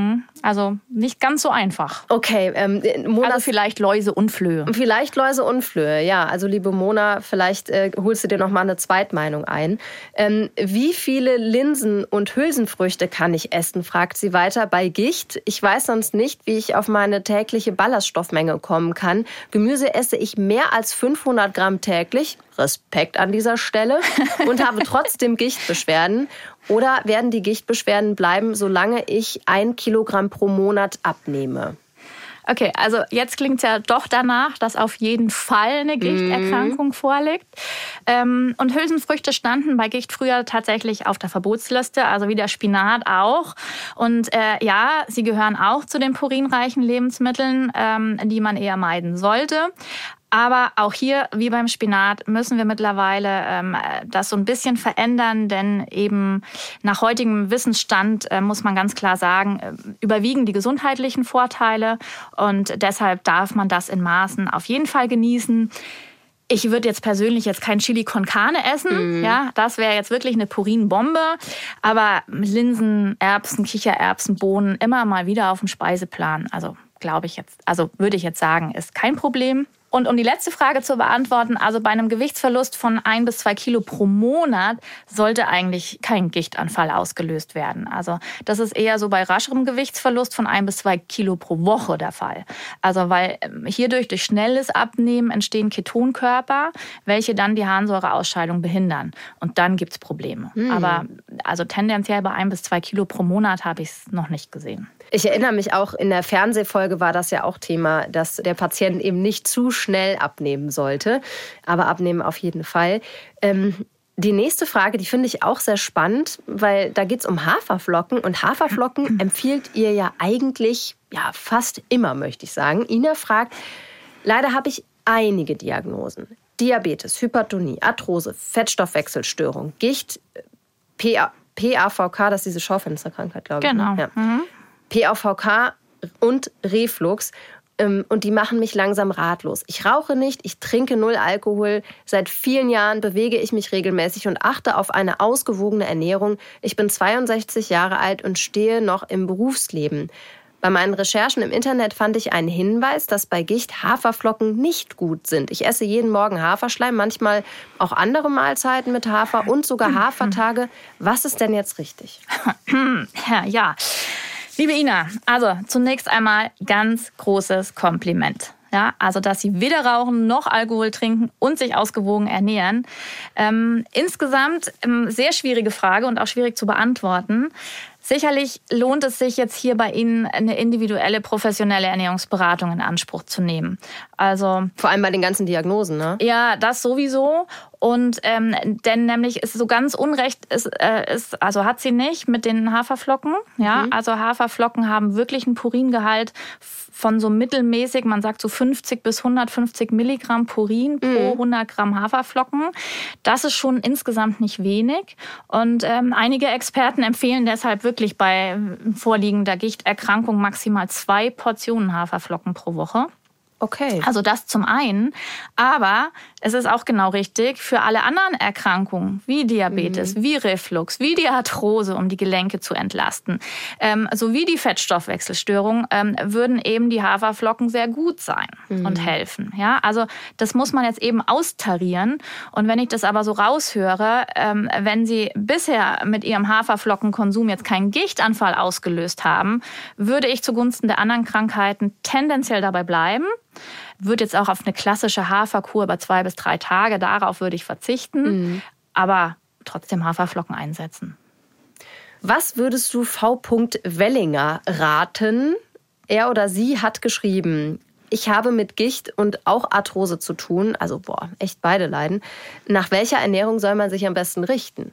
Also nicht ganz so einfach. Okay, ähm, Mona, also vielleicht Läuse und Flöhe. Vielleicht Läuse und Flöhe, ja. Also liebe Mona, vielleicht äh, holst du dir noch mal eine Zweitmeinung ein. Ähm, wie viele Linsen und Hülsenfrüchte kann ich essen, fragt sie weiter bei Gicht. Ich weiß sonst nicht, wie ich auf meine tägliche Ballaststoffmenge kommen kann. Gemüse esse ich mehr als fünfhundert Gramm täglich. Respekt an dieser Stelle. Und habe trotzdem Gichtbeschwerden. Oder werden die Gichtbeschwerden bleiben, solange ich ein Kilogramm pro Monat abnehme? Okay, also jetzt klingt es ja doch danach, dass auf jeden Fall eine Gichterkrankung mm. vorliegt. Ähm, und Hülsenfrüchte standen bei Gicht früher tatsächlich auf der Verbotsliste, also wie der Spinat auch. Und äh, ja, sie gehören auch zu den purinreichen Lebensmitteln, ähm, die man eher meiden sollte. Aber auch hier, wie beim Spinat, müssen wir mittlerweile ähm, das so ein bisschen verändern, denn eben nach heutigem Wissensstand äh, muss man ganz klar sagen, äh, überwiegen die gesundheitlichen Vorteile und deshalb darf man das in Maßen auf jeden Fall genießen. Ich würde jetzt persönlich jetzt kein Chili con Carne essen, mm. ja, das wäre jetzt wirklich eine Purinbombe, aber Linsen, Erbsen, Kichererbsen, Bohnen immer mal wieder auf dem Speiseplan, also glaube ich jetzt, also würde ich jetzt sagen, ist kein Problem. Und um die letzte Frage zu beantworten, also bei einem Gewichtsverlust von ein bis zwei Kilo pro Monat sollte eigentlich kein Gichtanfall ausgelöst werden. Also das ist eher so bei rascherem Gewichtsverlust von ein bis zwei Kilo pro Woche der Fall. Also weil hierdurch durch schnelles Abnehmen entstehen Ketonkörper, welche dann die Harnsäureausscheidung behindern. Und dann gibt's Probleme. Hm. Aber also tendenziell bei ein bis zwei Kilo pro Monat habe ich es noch nicht gesehen. Ich erinnere mich auch, in der Fernsehfolge war das ja auch Thema, dass der Patient eben nicht zu schnell abnehmen sollte. Aber abnehmen auf jeden Fall. Ähm, die nächste Frage, die finde ich auch sehr spannend, weil da geht es um Haferflocken. Und Haferflocken empfiehlt ihr ja eigentlich ja, fast immer, möchte ich sagen. Ina fragt, leider habe ich einige Diagnosen. Diabetes, Hypertonie, Arthrose, Fettstoffwechselstörung, Gicht, P A V K, das ist diese Schaufensterkrankheit, glaube ich. Genau. Ja. Mhm. P A V K und Reflux. Und die machen mich langsam ratlos. Ich rauche nicht, ich trinke null Alkohol. Seit vielen Jahren bewege ich mich regelmäßig und achte auf eine ausgewogene Ernährung. Ich bin zweiundsechzig Jahre alt und stehe noch im Berufsleben. Bei meinen Recherchen im Internet fand ich einen Hinweis, dass bei Gicht Haferflocken nicht gut sind. Ich esse jeden Morgen Haferschleim, manchmal auch andere Mahlzeiten mit Hafer und sogar Hafertage. Was ist denn jetzt richtig? Ja, ja. Liebe Ina, also zunächst einmal ganz großes Kompliment. Ja, also, dass Sie weder rauchen noch Alkohol trinken und sich ausgewogen ernähren. Ähm, insgesamt ähm, sehr schwierige Frage und auch schwierig zu beantworten. Sicherlich lohnt es sich jetzt hier bei Ihnen eine individuelle professionelle Ernährungsberatung in Anspruch zu nehmen. Also vor allem bei den ganzen Diagnosen, ne? Ja, das sowieso. Und ähm, denn nämlich ist so ganz Unrecht ist, äh, ist also hat sie nicht mit den Haferflocken. Ja, mhm. Also Haferflocken haben wirklich einen Puringehalt von so mittelmäßig, man sagt so fünfzig bis hundertfünfzig Milligramm Purin pro mhm. hundert Gramm Haferflocken. Das ist schon insgesamt nicht wenig. Und ähm, einige Experten empfehlen deshalb wirklich bei vorliegender Gichterkrankung maximal zwei Portionen Haferflocken pro Woche. Okay. Also das zum einen. Aber es ist auch genau richtig, für alle anderen Erkrankungen, wie Diabetes, mhm. wie Reflux, wie die Arthrose, um die Gelenke zu entlasten, ähm, sowie die Fettstoffwechselstörung, ähm, würden eben die Haferflocken sehr gut sein mhm. und helfen. Ja, also das muss man jetzt eben austarieren. Und wenn ich das aber so raushöre, ähm, wenn Sie bisher mit Ihrem Haferflockenkonsum jetzt keinen Gichtanfall ausgelöst haben, würde ich zugunsten der anderen Krankheiten tendenziell dabei bleiben. Würde jetzt auch auf eine klassische Haferkur über zwei bis drei Tage, darauf würde ich verzichten, mhm. aber trotzdem Haferflocken einsetzen. Was würdest du V. Wellinger raten? Er oder sie hat geschrieben: Ich habe mit Gicht und auch Arthrose zu tun, also boah, echt beide leiden. Nach welcher Ernährung soll man sich am besten richten?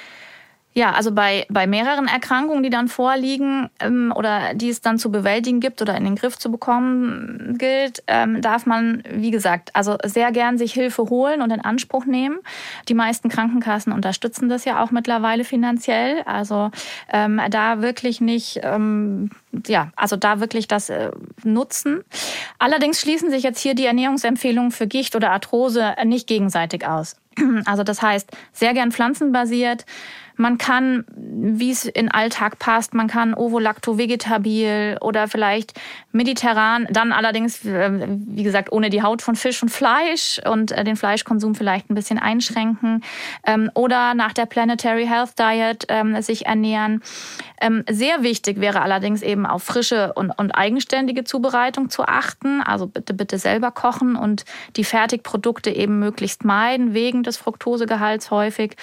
Ja, also bei, bei mehreren Erkrankungen, die dann vorliegen ähm, oder die es dann zu bewältigen gibt oder in den Griff zu bekommen gilt, ähm, darf man, wie gesagt, also sehr gern sich Hilfe holen und in Anspruch nehmen. Die meisten Krankenkassen unterstützen das ja auch mittlerweile finanziell. Also ähm, da wirklich nicht, ähm, ja, also da wirklich das äh, nutzen. Allerdings schließen sich jetzt hier die Ernährungsempfehlungen für Gicht oder Arthrose nicht gegenseitig aus. Also das heißt, sehr gern pflanzenbasiert. Man kann, wie es in den Alltag passt, man kann ovo-lacto-vegetabil oder vielleicht mediterran, dann allerdings, wie gesagt, ohne die Haut von Fisch und Fleisch und den Fleischkonsum vielleicht ein bisschen einschränken oder nach der Planetary Health Diet sich ernähren. Sehr wichtig wäre allerdings eben auf frische und, und eigenständige Zubereitung zu achten. Also bitte, bitte selber kochen und die Fertigprodukte eben möglichst meiden, wegen des Fructosegehalts häufig.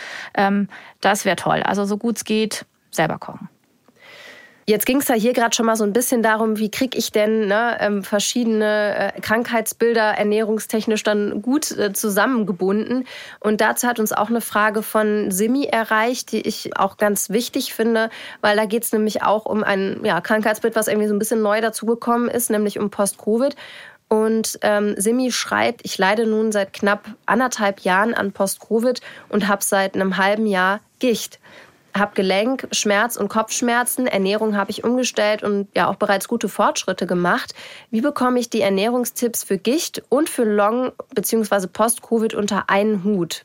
Das wäre toll. Also so gut es geht, selber kochen. Jetzt ging es ja hier gerade schon mal so ein bisschen darum, wie kriege ich denn ne, ähm, verschiedene äh, Krankheitsbilder ernährungstechnisch dann gut äh, zusammengebunden. Und dazu hat uns auch eine Frage von Simi erreicht, die ich auch ganz wichtig finde, weil da geht es nämlich auch um ein ja, Krankheitsbild, was irgendwie so ein bisschen neu dazugekommen ist, nämlich um Post-Covid. Und ähm, Simi schreibt: Ich leide nun seit knapp anderthalb Jahren an Post-Covid und habe seit einem halben Jahr Gicht. Habe Gelenk-, Schmerz- und Kopfschmerzen. Ernährung habe ich umgestellt und ja auch bereits gute Fortschritte gemacht. Wie bekomme ich die Ernährungstipps für Gicht und für Long- bzw. Post-Covid unter einen Hut?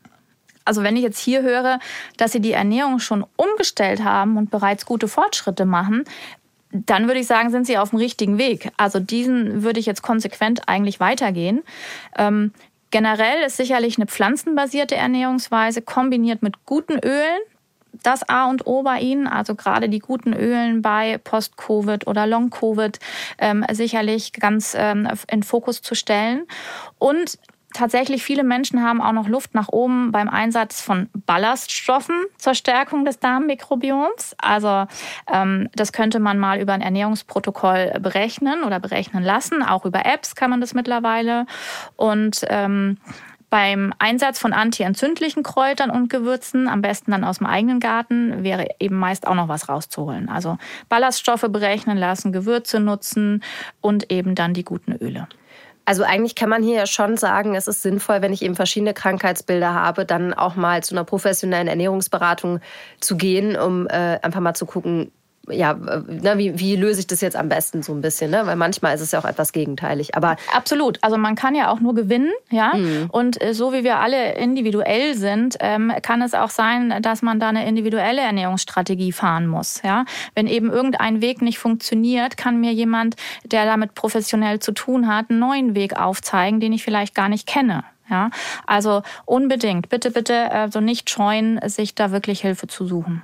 Also wenn ich jetzt hier höre, dass Sie die Ernährung schon umgestellt haben und bereits gute Fortschritte machen, dann würde ich sagen, sind Sie auf dem richtigen Weg. Also diesen würde ich jetzt konsequent eigentlich weitergehen. Ähm, generell ist sicherlich eine pflanzenbasierte Ernährungsweise kombiniert mit guten Ölen das A und O bei Ihnen. Also gerade die guten Ölen bei Post-Covid oder Long-Covid ähm, sicherlich ganz ähm, in Fokus zu stellen. Und tatsächlich, viele Menschen haben auch noch Luft nach oben beim Einsatz von Ballaststoffen zur Stärkung des Darmmikrobioms. Also ähm, das könnte man mal über ein Ernährungsprotokoll berechnen oder berechnen lassen. Auch über Apps kann man das mittlerweile. Und ähm, beim Einsatz von antientzündlichen Kräutern und Gewürzen, am besten dann aus dem eigenen Garten, wäre eben meist auch noch was rauszuholen. Also Ballaststoffe berechnen lassen, Gewürze nutzen und eben dann die guten Öle. Also eigentlich kann man hier ja schon sagen, es ist sinnvoll, wenn ich eben verschiedene Krankheitsbilder habe, dann auch mal zu einer professionellen Ernährungsberatung zu gehen, um äh, einfach mal zu gucken, ja, na, wie, wie löse ich das jetzt am besten so ein bisschen, ne? Weil manchmal ist es ja auch etwas gegenteilig. Aber absolut. Also man kann ja auch nur gewinnen, ja. Mhm. Und äh, so wie wir alle individuell sind, ähm, kann es auch sein, dass man da eine individuelle Ernährungsstrategie fahren muss, ja. Wenn eben irgendein Weg nicht funktioniert, kann mir jemand, der damit professionell zu tun hat, einen neuen Weg aufzeigen, den ich vielleicht gar nicht kenne. Ja, also unbedingt, bitte, bitte, also nicht scheuen, sich da wirklich Hilfe zu suchen.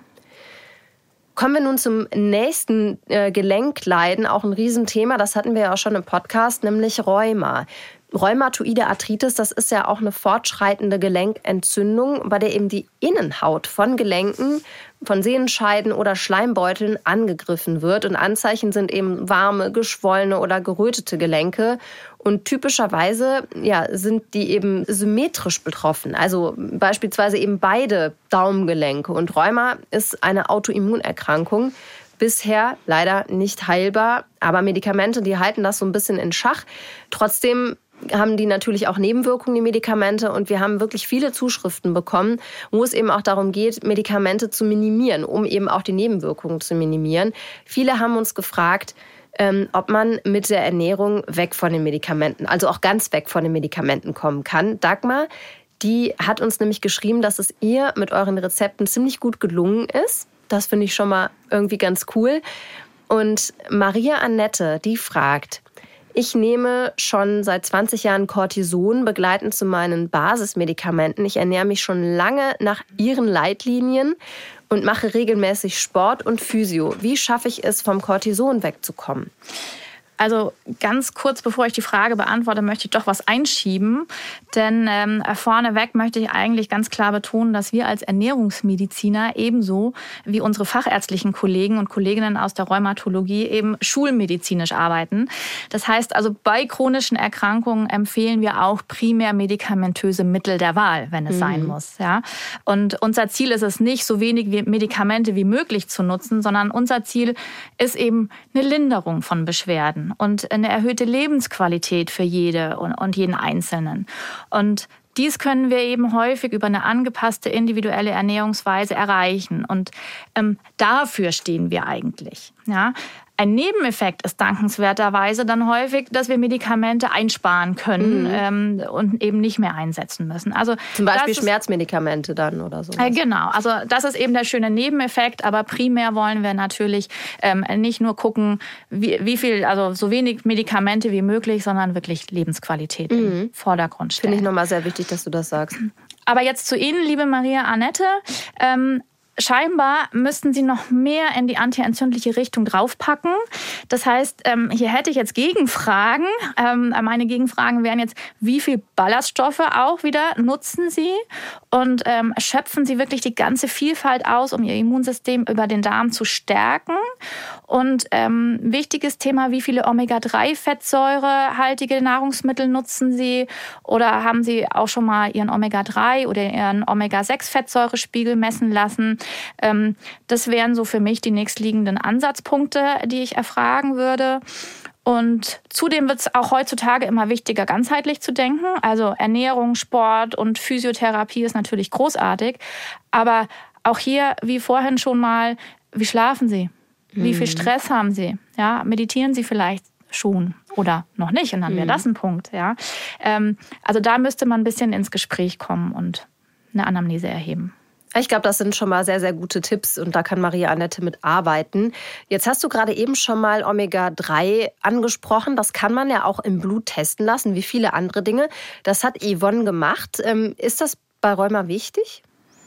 Kommen wir nun zum nächsten äh, Gelenkleiden, auch ein Riesenthema, das hatten wir ja auch schon im Podcast, nämlich Rheuma. Rheumatoide Arthritis, das ist ja auch eine fortschreitende Gelenkentzündung, bei der eben die Innenhaut von Gelenken, von Sehnenscheiden oder Schleimbeuteln angegriffen wird. Und Anzeichen sind eben warme, geschwollene oder gerötete Gelenke. Und typischerweise ja, sind die eben symmetrisch betroffen, also beispielsweise eben beide Daumengelenke. Und Rheuma ist eine Autoimmunerkrankung, bisher leider nicht heilbar, aber Medikamente, die halten das so ein bisschen in Schach. Trotzdem haben die natürlich auch Nebenwirkungen, die Medikamente, und wir haben wirklich viele Zuschriften bekommen, wo es eben auch darum geht, Medikamente zu minimieren, um eben auch die Nebenwirkungen zu minimieren. Viele haben uns gefragt, ähm, ob man mit der Ernährung weg von den Medikamenten, also auch ganz weg von den Medikamenten kommen kann. Dagmar, die hat uns nämlich geschrieben, dass es ihr mit euren Rezepten ziemlich gut gelungen ist. Das finde ich schon mal irgendwie ganz cool. Und Maria Annette, die fragt: Ich nehme schon seit zwanzig Jahren Cortison begleitend zu meinen Basismedikamenten. Ich ernähre mich schon lange nach ihren Leitlinien und mache regelmäßig Sport und Physio. Wie schaffe ich es, vom Cortison wegzukommen? Also ganz kurz, bevor ich die Frage beantworte, möchte ich doch was einschieben. Denn ähm, vorneweg möchte ich eigentlich ganz klar betonen, dass wir als Ernährungsmediziner ebenso wie unsere fachärztlichen Kollegen und Kolleginnen aus der Rheumatologie eben schulmedizinisch arbeiten. Das heißt also, bei chronischen Erkrankungen empfehlen wir auch primär medikamentöse Mittel der Wahl, wenn es mhm. sein muss. Ja? Und unser Ziel ist es nicht, so wenig Medikamente wie möglich zu nutzen, sondern unser Ziel ist eben eine Linderung von Beschwerden und eine erhöhte Lebensqualität für jede und jeden Einzelnen. Und dies können wir eben häufig über eine angepasste individuelle Ernährungsweise erreichen. Und ähm, dafür stehen wir eigentlich. Ja? Ein Nebeneffekt ist dankenswerterweise dann häufig, dass wir Medikamente einsparen können mhm. ähm, und eben nicht mehr einsetzen müssen. Also zum Beispiel Schmerzmedikamente dann oder so. Äh, genau, also das ist eben der schöne Nebeneffekt. Aber primär wollen wir natürlich ähm, nicht nur gucken, wie, wie viel, also so wenig Medikamente wie möglich, sondern wirklich Lebensqualität mhm. im Vordergrund stellen. Finde ich nochmal sehr wichtig, dass du das sagst. Aber jetzt zu Ihnen, liebe Maria Annette. Ähm, Scheinbar müssten Sie noch mehr in die antientzündliche Richtung draufpacken. Das heißt, hier hätte ich jetzt Gegenfragen. Meine Gegenfragen wären jetzt, wie viel Ballaststoffe auch wieder nutzen Sie? Und schöpfen Sie wirklich die ganze Vielfalt aus, um Ihr Immunsystem über den Darm zu stärken? Und ähm, wichtiges Thema, wie viele Omega drei Fettsäurehaltige Nahrungsmittel nutzen Sie? Oder haben Sie auch schon mal Ihren Omega drei oder Ihren Omega sechs Fettsäurespiegel messen lassen? Ähm, das wären so für mich die nächstliegenden Ansatzpunkte, die ich erfragen würde. Und zudem wird es auch heutzutage immer wichtiger, ganzheitlich zu denken. Also Ernährung, Sport und Physiotherapie ist natürlich großartig. Aber auch hier, wie vorhin schon mal, wie schlafen Sie? Wie viel Stress haben Sie? Ja, meditieren Sie vielleicht schon oder noch nicht? Und dann wäre das ein Punkt. Ja, ähm, also da müsste man ein bisschen ins Gespräch kommen und eine Anamnese erheben. Ich glaube, das sind schon mal sehr, sehr gute Tipps und da kann Maria Annette mit arbeiten. Jetzt hast du gerade eben schon mal Omega drei angesprochen. Das kann man ja auch im Blut testen lassen, wie viele andere Dinge. Das hat Yvonne gemacht. Ist das bei Rheuma wichtig?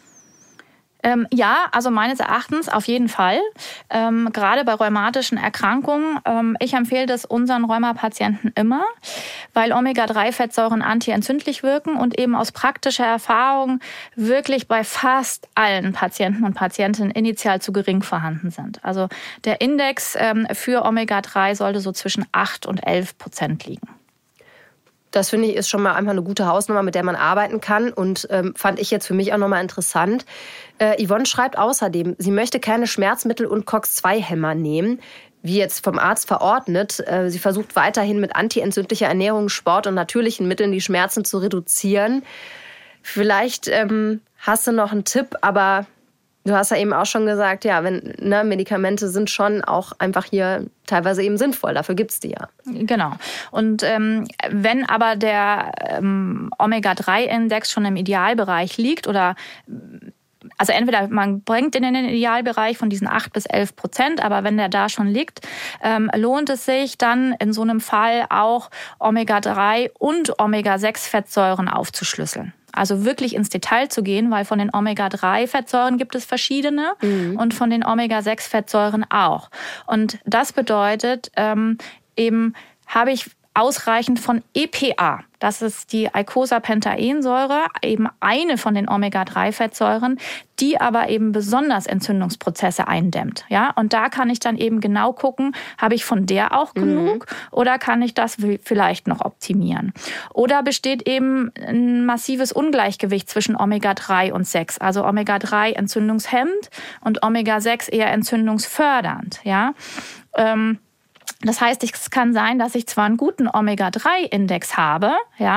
Ähm, ja, also meines Erachtens auf jeden Fall. Ähm, gerade bei rheumatischen Erkrankungen. Ähm, ich empfehle das unseren Rheumapatienten immer, weil Omega drei Fettsäuren antientzündlich wirken und eben aus praktischer Erfahrung wirklich bei fast allen Patienten und Patientinnen initial zu gering vorhanden sind. Also der Index ähm, für Omega drei sollte so zwischen acht und elf Prozent liegen. Das finde ich ist schon mal einfach eine gute Hausnummer, mit der man arbeiten kann und ähm, fand ich jetzt für mich auch nochmal interessant. Äh, Yvonne schreibt außerdem, sie möchte keine Schmerzmittel und C O X zwei Hämmer nehmen, wie jetzt vom Arzt verordnet. Äh, sie versucht weiterhin mit antientzündlicher Ernährung, Sport und natürlichen Mitteln die Schmerzen zu reduzieren. Vielleicht ähm, hast du noch einen Tipp, aber du hast ja eben auch schon gesagt, ja, wenn ne, Medikamente sind schon auch einfach hier teilweise eben sinnvoll. Dafür gibt es die ja. Genau. Und ähm, wenn aber der ähm, Omega drei Index schon im Idealbereich liegt oder also entweder man bringt in den Idealbereich von diesen acht bis elf Prozent, aber wenn der da schon liegt, ähm, lohnt es sich dann in so einem Fall auch Omega drei und Omega sechs Fettsäuren aufzuschlüsseln. Also wirklich ins Detail zu gehen, weil von den Omega drei Fettsäuren gibt es verschiedene mhm. und von den Omega sechs Fettsäuren auch. Und das bedeutet ähm, eben, habe ich ausreichend von E P A. Das ist die Eicosapentaensäure, eben eine von den Omega drei Fettsäuren, die aber eben besonders Entzündungsprozesse eindämmt. Ja, und da kann ich dann eben genau gucken, habe ich von der auch genug mhm. oder kann ich das vielleicht noch optimieren? Oder besteht eben ein massives Ungleichgewicht zwischen Omega drei und sechs, also Omega drei entzündungshemmend und Omega sechs eher entzündungsfördernd. Ja, ähm, Das heißt, es kann sein, dass ich zwar einen guten Omega drei Index habe, ja,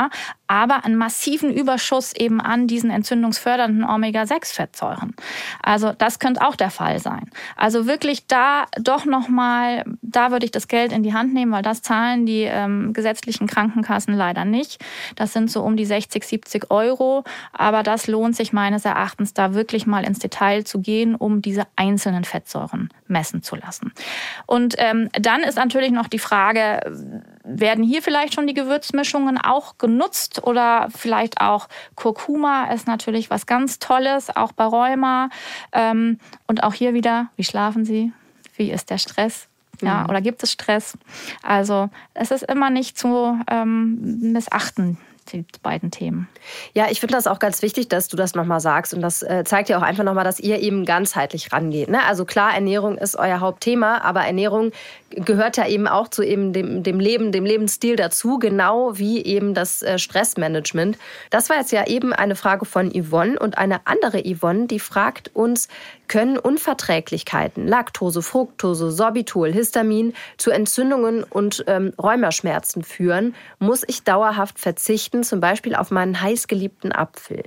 aber einen massiven Überschuss eben an diesen entzündungsfördernden Omega sechs Fettsäuren. Also das könnte auch der Fall sein. Also wirklich da doch nochmal, da würde ich das Geld in die Hand nehmen, weil das zahlen die ähm, gesetzlichen Krankenkassen leider nicht. Das sind so um die sechzig, siebzig Euro, aber das lohnt sich meines Erachtens, da wirklich mal ins Detail zu gehen, um diese einzelnen Fettsäuren messen zu lassen. Und ähm, dann ist natürlich noch die Frage, werden hier vielleicht schon die Gewürzmischungen auch genutzt oder vielleicht auch Kurkuma ist natürlich was ganz Tolles, auch bei Rheuma. Ähm, und auch hier wieder, wie schlafen Sie? Wie ist der Stress? Ja, oder gibt es Stress? Also es ist immer nicht zu ähm, missachten, die beiden Themen. Ja, ich finde das auch ganz wichtig, dass du das nochmal sagst. Und das äh, zeigt ja auch einfach nochmal, dass ihr eben ganzheitlich rangeht. Ne? Also klar, Ernährung ist euer Hauptthema, aber Ernährung gehört ja eben auch zu eben dem, dem Leben, dem Lebensstil dazu, genau wie eben das äh, Stressmanagement. Das war jetzt ja eben eine Frage von Yvonne. Und eine andere Yvonne, die fragt uns, können Unverträglichkeiten, Laktose, Fructose, Sorbitol, Histamin zu Entzündungen und ähm, Rheumaschmerzen führen? Muss ich dauerhaft verzichten, zum Beispiel auf meinen heißgeliebten Apfel?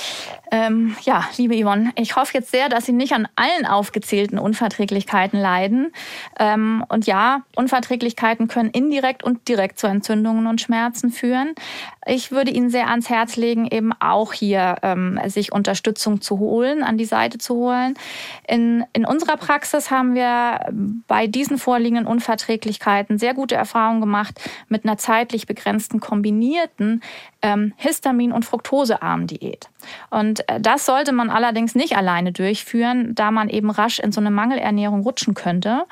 Ähm, ja, liebe Yvonne, ich hoffe jetzt sehr, dass Sie nicht an allen aufgezählten Unverträglichkeiten leiden. Ähm, und ja, Unverträglichkeiten können indirekt und direkt zu Entzündungen und Schmerzen führen. Ich würde Ihnen sehr ans Herz legen, eben auch hier ähm, sich Unterstützung zu holen, an die Seite zu holen. In, in unserer Praxis haben wir bei diesen vorliegenden Unverträglichkeiten sehr gute Erfahrungen gemacht mit einer zeitlich begrenzten kombinierten ähm, Histamin- und Fructosearmen Diät. Und das sollte man allerdings nicht alleine durchführen, da man eben rasch in so eine Mangelernährung rutschen könnte.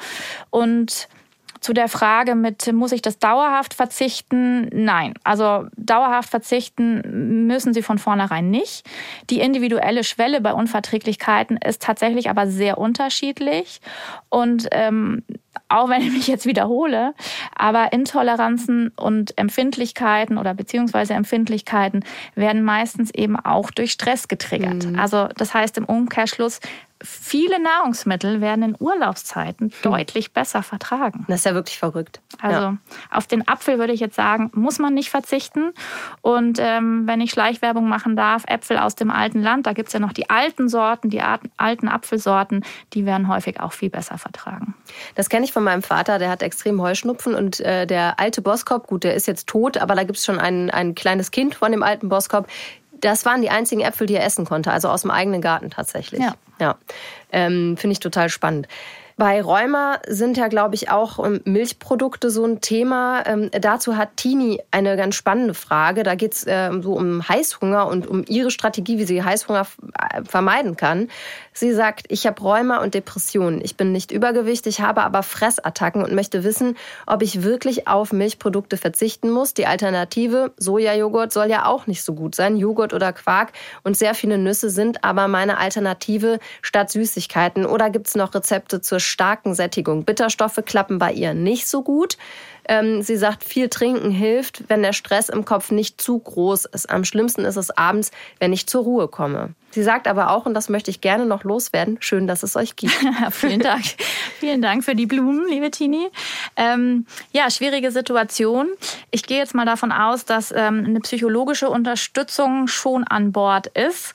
Und zu der Frage mit, muss ich das dauerhaft verzichten? Nein, also dauerhaft verzichten müssen Sie von vornherein nicht. Die individuelle Schwelle bei Unverträglichkeiten ist tatsächlich aber sehr unterschiedlich. Und ähm, auch wenn ich mich jetzt wiederhole, aber Intoleranzen und Empfindlichkeiten oder beziehungsweise Empfindlichkeiten werden meistens eben auch durch Stress getriggert. Mhm. Also das heißt im Umkehrschluss, viele Nahrungsmittel werden in Urlaubszeiten hm. deutlich besser vertragen. Das ist ja wirklich verrückt. Also ja. Auf den Apfel würde ich jetzt sagen, muss man nicht verzichten. Und ähm, wenn ich Schleichwerbung machen darf, Äpfel aus dem alten Land, da gibt es ja noch die alten Sorten, die alten Apfelsorten, die werden häufig auch viel besser vertragen. Das kenne ich von meinem Vater, der hat extrem Heuschnupfen und äh, der alte Boskop, gut, der ist jetzt tot, aber da gibt es schon ein, ein kleines Kind von dem alten Boskop. Das waren die einzigen Äpfel, die er essen konnte, also aus dem eigenen Garten tatsächlich. Ja. Ja, ähm, finde ich total spannend. Bei Rheuma sind ja, glaube ich, auch Milchprodukte so ein Thema. Ähm, dazu hat Tini eine ganz spannende Frage. Da geht es äh, so um Heißhunger und um ihre Strategie, wie sie Heißhunger f- vermeiden kann. Sie sagt, ich habe Rheuma und Depressionen. Ich bin nicht übergewichtig, habe aber Fressattacken und möchte wissen, ob ich wirklich auf Milchprodukte verzichten muss. Die Alternative, Sojajoghurt, soll ja auch nicht so gut sein. Joghurt oder Quark und sehr viele Nüsse sind aber meine Alternative statt Süßigkeiten. Oder gibt es noch Rezepte zur starken Sättigung? Bitterstoffe klappen bei ihr nicht so gut. Ähm, sie sagt, viel trinken hilft, wenn der Stress im Kopf nicht zu groß ist. Am schlimmsten ist es abends, wenn ich zur Ruhe komme. Sie sagt aber auch, und das möchte ich gerne noch loswerden, schön, dass es euch gibt. Vielen Dank. Vielen Dank für die Blumen, liebe Tini. Ähm, ja, schwierige Situation. Ich gehe jetzt mal davon aus, dass ähm, eine psychologische Unterstützung schon an Bord ist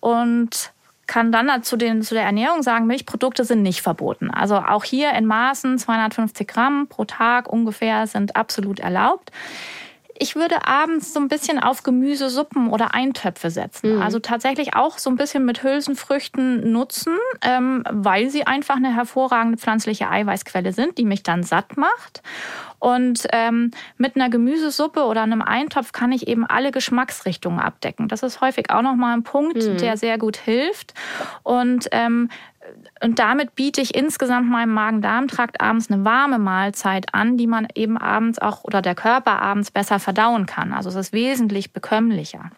und kann dann zu, den, zu der Ernährung sagen, Milchprodukte sind nicht verboten. Also auch hier in Maßen zweihundertfünfzig Gramm pro Tag ungefähr sind absolut erlaubt. Ich würde abends so ein bisschen auf Gemüsesuppen oder Eintöpfe setzen. Mhm. Also tatsächlich auch so ein bisschen mit Hülsenfrüchten nutzen, ähm, weil sie einfach eine hervorragende pflanzliche Eiweißquelle sind, die mich dann satt macht. Und ähm, mit einer Gemüsesuppe oder einem Eintopf kann ich eben alle Geschmacksrichtungen abdecken. Das ist häufig auch nochmal ein Punkt, mhm. der sehr gut hilft. Und ähm, Und damit biete ich insgesamt meinem Magen-Darm-Trakt abends eine warme Mahlzeit an, die man eben abends auch oder der Körper abends besser verdauen kann. Also es ist wesentlich bekömmlicher.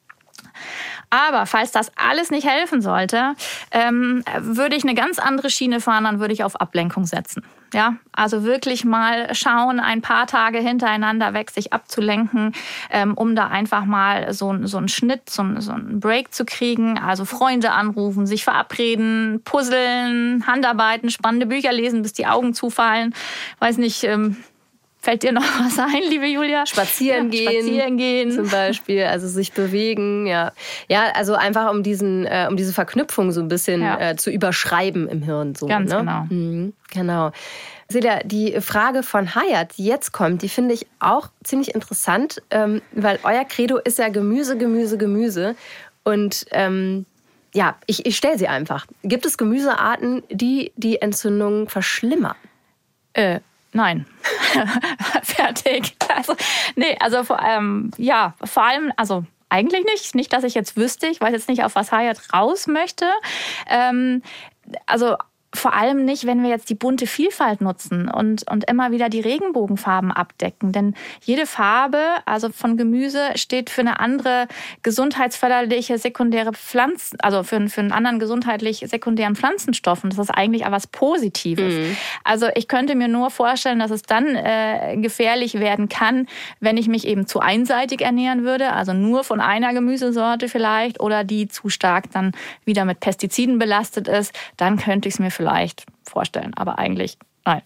Aber falls das alles nicht helfen sollte, ähm, würde ich eine ganz andere Schiene fahren, dann würde ich auf Ablenkung setzen. Ja, also wirklich mal schauen, ein paar Tage hintereinander weg, sich abzulenken, ähm, um da einfach mal so, so einen Schnitt, so, so einen Break zu kriegen. Also Freunde anrufen, sich verabreden, puzzeln, Handarbeiten, spannende Bücher lesen, bis die Augen zufallen. Weiß nicht, ähm, Fällt dir noch was ein, liebe Julia? Spazieren ja, gehen. Spazieren gehen. Zum Beispiel, also sich bewegen, ja. Ja, also einfach um diesen, äh, um diese Verknüpfung so ein bisschen ja. äh, zu überschreiben im Hirn. So, Ganz ne? genau. Mhm, genau. Celia, die Frage von Hayat, die jetzt kommt, die finde ich auch ziemlich interessant, ähm, weil euer Credo ist ja Gemüse, Gemüse, Gemüse. Und ähm, ja, ich, ich stelle sie einfach. Gibt es Gemüsearten, die die Entzündung verschlimmern? Äh, nein. Fertig. Also, nee, also vor allem, ja, vor allem, also eigentlich nicht. Nicht, dass ich jetzt wüsste. Ich weiß jetzt nicht, auf was Hayat raus möchte. Ähm, also vor allem nicht, wenn wir jetzt die bunte Vielfalt nutzen und, und immer wieder die Regenbogenfarben abdecken. Denn jede Farbe, also von Gemüse, steht für eine andere gesundheitsförderliche sekundäre Pflanzen, also für, für einen anderen gesundheitlich sekundären Pflanzenstoff. Und das ist eigentlich auch was Positives. Mhm. Also ich könnte mir nur vorstellen, dass es dann äh, gefährlich werden kann, wenn ich mich eben zu einseitig ernähren würde, also nur von einer Gemüsesorte vielleicht, oder die zu stark dann wieder mit Pestiziden belastet ist. Dann könnte ich es mir vielleicht vielleicht vorstellen, aber eigentlich nein.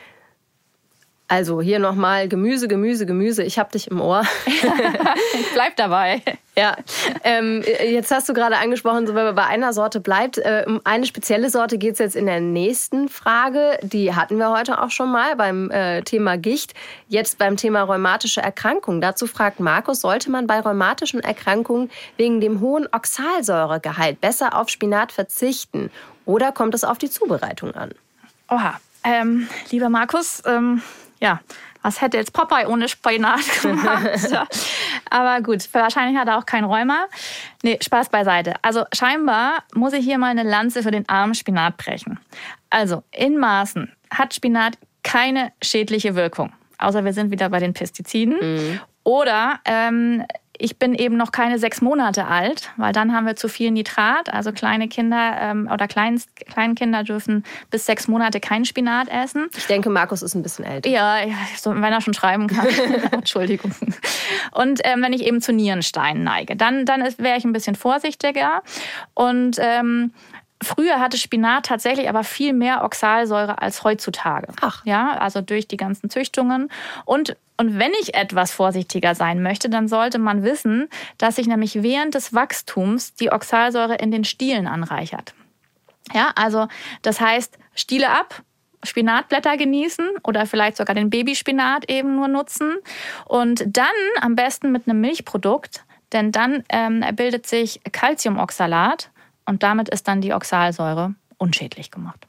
Also hier nochmal Gemüse, Gemüse, Gemüse. Ich hab dich im Ohr. Bleib dabei. Ja, ähm, jetzt hast du gerade angesprochen, so wenn man bei einer Sorte bleibt. Äh, um eine spezielle Sorte geht es jetzt in der nächsten Frage. Die hatten wir heute auch schon mal beim äh, Thema Gicht. Jetzt beim Thema rheumatische Erkrankungen. Dazu fragt Markus, sollte man bei rheumatischen Erkrankungen wegen dem hohen Oxalsäuregehalt besser auf Spinat verzichten? Oder kommt es auf die Zubereitung an? Oha, ähm, lieber Markus, ähm, ja, was hätte jetzt Popeye ohne Spinat gemacht? Ja. Aber gut, wahrscheinlich hat er auch kein Rheuma. Nee, Spaß beiseite. Also scheinbar muss ich hier mal eine Lanze für den armen Spinat brechen. Also in Maßen hat Spinat keine schädliche Wirkung. Außer wir sind wieder bei den Pestiziden. Mhm. Oder ähm, ich bin eben noch keine sechs Monate alt, weil dann haben wir zu viel Nitrat. Also kleine Kinder ähm, oder Klein, Kleinkinder dürfen bis sechs Monate keinen Spinat essen. Ich denke, Markus ist ein bisschen älter. Ja, so, wenn er schon schreiben kann. Entschuldigung. Und ähm, wenn ich eben zu Nierensteinen neige, dann, dann wäre ich ein bisschen vorsichtiger. Und ähm, früher hatte Spinat tatsächlich aber viel mehr Oxalsäure als heutzutage. Ach. Ja, also durch die ganzen Züchtungen. Und Und wenn ich etwas vorsichtiger sein möchte, dann sollte man wissen, dass sich nämlich während des Wachstums die Oxalsäure in den Stielen anreichert. Ja, also das heißt, Stiele ab, Spinatblätter genießen oder vielleicht sogar den Babyspinat eben nur nutzen. Und dann am besten mit einem Milchprodukt, denn dann ähm, bildet sich Calciumoxalat und damit ist dann die Oxalsäure unschädlich gemacht.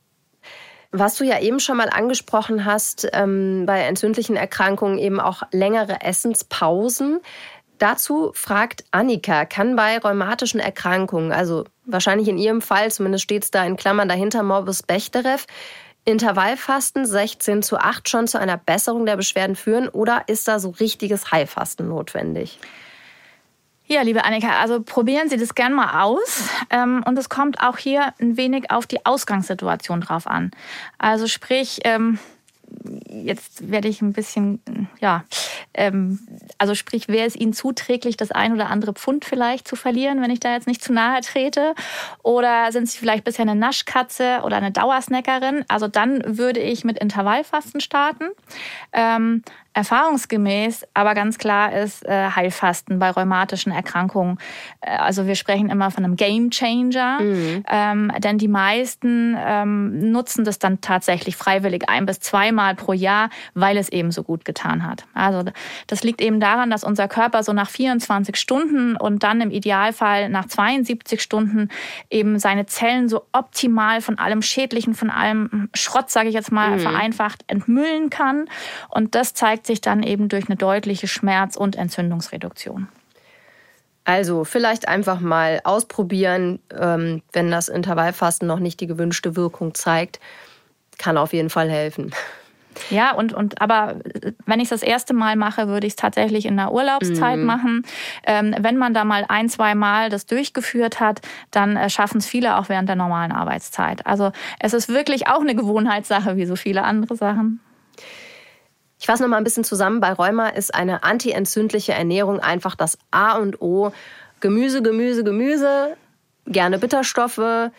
Was du ja eben schon mal angesprochen hast, ähm, bei entzündlichen Erkrankungen eben auch längere Essenspausen. Dazu fragt Annika, kann bei rheumatischen Erkrankungen, also wahrscheinlich in ihrem Fall, zumindest steht es da in Klammern dahinter, Morbus Bechterew, Intervallfasten sechzehn zu acht schon zu einer Besserung der Beschwerden führen oder ist da so richtiges Heilfasten notwendig? Ja, liebe Annika, also probieren Sie das gern mal aus. Und es kommt auch hier ein wenig auf die Ausgangssituation drauf an. Also sprich, jetzt werde ich ein bisschen, ja, also sprich, wäre es Ihnen zuträglich, das ein oder andere Pfund vielleicht zu verlieren, wenn ich da jetzt nicht zu nahe trete? Oder sind Sie vielleicht bisher eine Naschkatze oder eine Dauersnackerin? Also dann würde ich mit Intervallfasten starten. Ähm, erfahrungsgemäß, aber ganz klar ist äh, Heilfasten bei rheumatischen Erkrankungen. Äh, also wir sprechen immer von einem Game Changer, mhm. ähm, denn die meisten ähm, nutzen das dann tatsächlich freiwillig ein bis zweimal pro Jahr, weil es eben so gut getan hat. Also das liegt eben daran, dass unser Körper so nach vierundzwanzig Stunden und dann im Idealfall nach zweiundsiebzig Stunden eben seine Zellen so optimal von allem Schädlichen, von allem Schrott, sage ich jetzt mal, mhm. vereinfacht entmüllen kann. Und das zeigt sich dann eben durch eine deutliche Schmerz- und Entzündungsreduktion. Also vielleicht einfach mal ausprobieren, wenn das Intervallfasten noch nicht die gewünschte Wirkung zeigt. Kann auf jeden Fall helfen. Ja, und, und aber wenn ich es das erste Mal mache, würde ich es tatsächlich in der Urlaubszeit mhm. machen. Ähm, wenn man da mal ein, zwei Mal das durchgeführt hat, dann äh, schaffen es viele auch während der normalen Arbeitszeit. Also es ist wirklich auch eine Gewohnheitssache, wie so viele andere Sachen. Ich fasse noch mal ein bisschen zusammen. Bei Rheuma ist eine antientzündliche Ernährung einfach das A und O. Gemüse, Gemüse, Gemüse, gerne Bitterstoffe,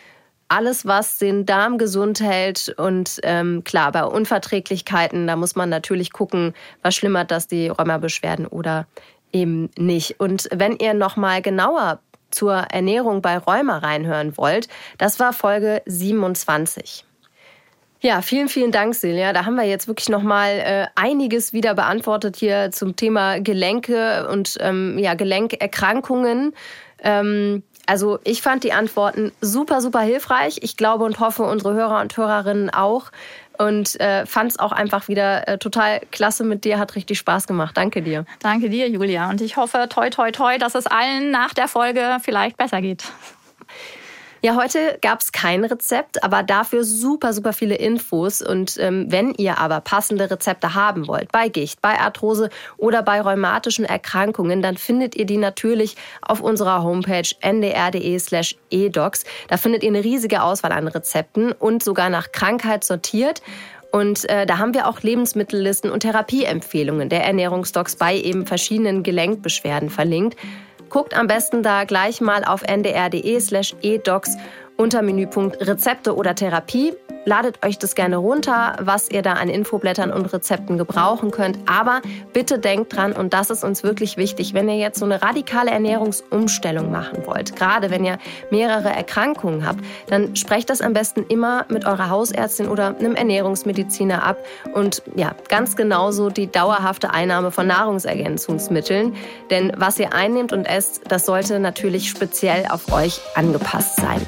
alles, was den Darm gesund hält. Und ähm, klar, bei Unverträglichkeiten, da muss man natürlich gucken, was schlimmert das, die Rheumabeschwerden oder eben nicht. Und wenn ihr nochmal genauer zur Ernährung bei Rheuma reinhören wollt, das war Folge siebenundzwanzig. Ja, vielen, vielen Dank, Silja. Da haben wir jetzt wirklich nochmal äh, einiges wieder beantwortet hier zum Thema Gelenke und ähm, ja, Gelenkerkrankungen. Ähm, Also ich fand die Antworten super, super hilfreich. Ich glaube und hoffe, unsere Hörer und Hörerinnen auch. Und äh, fand es auch einfach wieder äh, total klasse mit dir. Hat richtig Spaß gemacht. Danke dir. Danke dir, Julia. Und ich hoffe, toi, toi, toi, dass es allen nach der Folge vielleicht besser geht. Ja, heute gab es kein Rezept, aber dafür super, super viele Infos. Und ähm, wenn ihr aber passende Rezepte haben wollt, bei Gicht, bei Arthrose oder bei rheumatischen Erkrankungen, dann findet ihr die natürlich auf unserer Homepage n d r punkt d e slash e docs. Da findet ihr eine riesige Auswahl an Rezepten und sogar nach Krankheit sortiert. Und äh, da haben wir auch Lebensmittellisten und Therapieempfehlungen der Ernährungsdocs bei eben verschiedenen Gelenkbeschwerden verlinkt. Guckt am besten da gleich mal auf n d r punkt d e slash e docs unter Menüpunkt Rezepte oder Therapie. Ladet euch das gerne runter, was ihr da an Infoblättern und Rezepten gebrauchen könnt. Aber bitte denkt dran, und das ist uns wirklich wichtig, wenn ihr jetzt so eine radikale Ernährungsumstellung machen wollt, gerade wenn ihr mehrere Erkrankungen habt, dann sprecht das am besten immer mit eurer Hausärztin oder einem Ernährungsmediziner ab. Und ja, ganz genauso die dauerhafte Einnahme von Nahrungsergänzungsmitteln. Denn was ihr einnehmt und esst, das sollte natürlich speziell auf euch angepasst sein.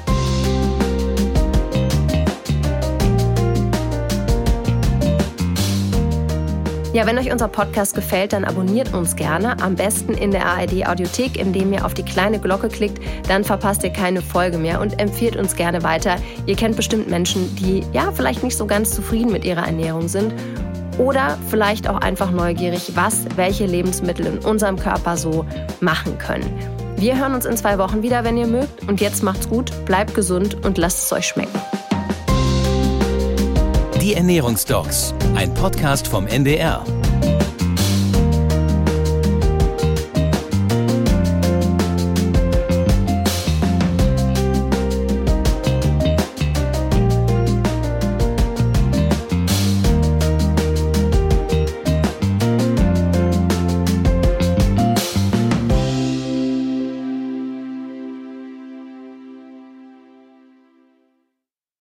Ja, wenn euch unser Podcast gefällt, dann abonniert uns gerne. Am besten in der A R D-Audiothek, indem ihr auf die kleine Glocke klickt. Dann verpasst ihr keine Folge mehr und empfiehlt uns gerne weiter. Ihr kennt bestimmt Menschen, die ja vielleicht nicht so ganz zufrieden mit ihrer Ernährung sind. Oder vielleicht auch einfach neugierig, was welche Lebensmittel in unserem Körper so machen können. Wir hören uns in zwei Wochen wieder, wenn ihr mögt. Und jetzt macht's gut, bleibt gesund und lasst es euch schmecken. Die Ernährungsdocs, ein Podcast vom N D R.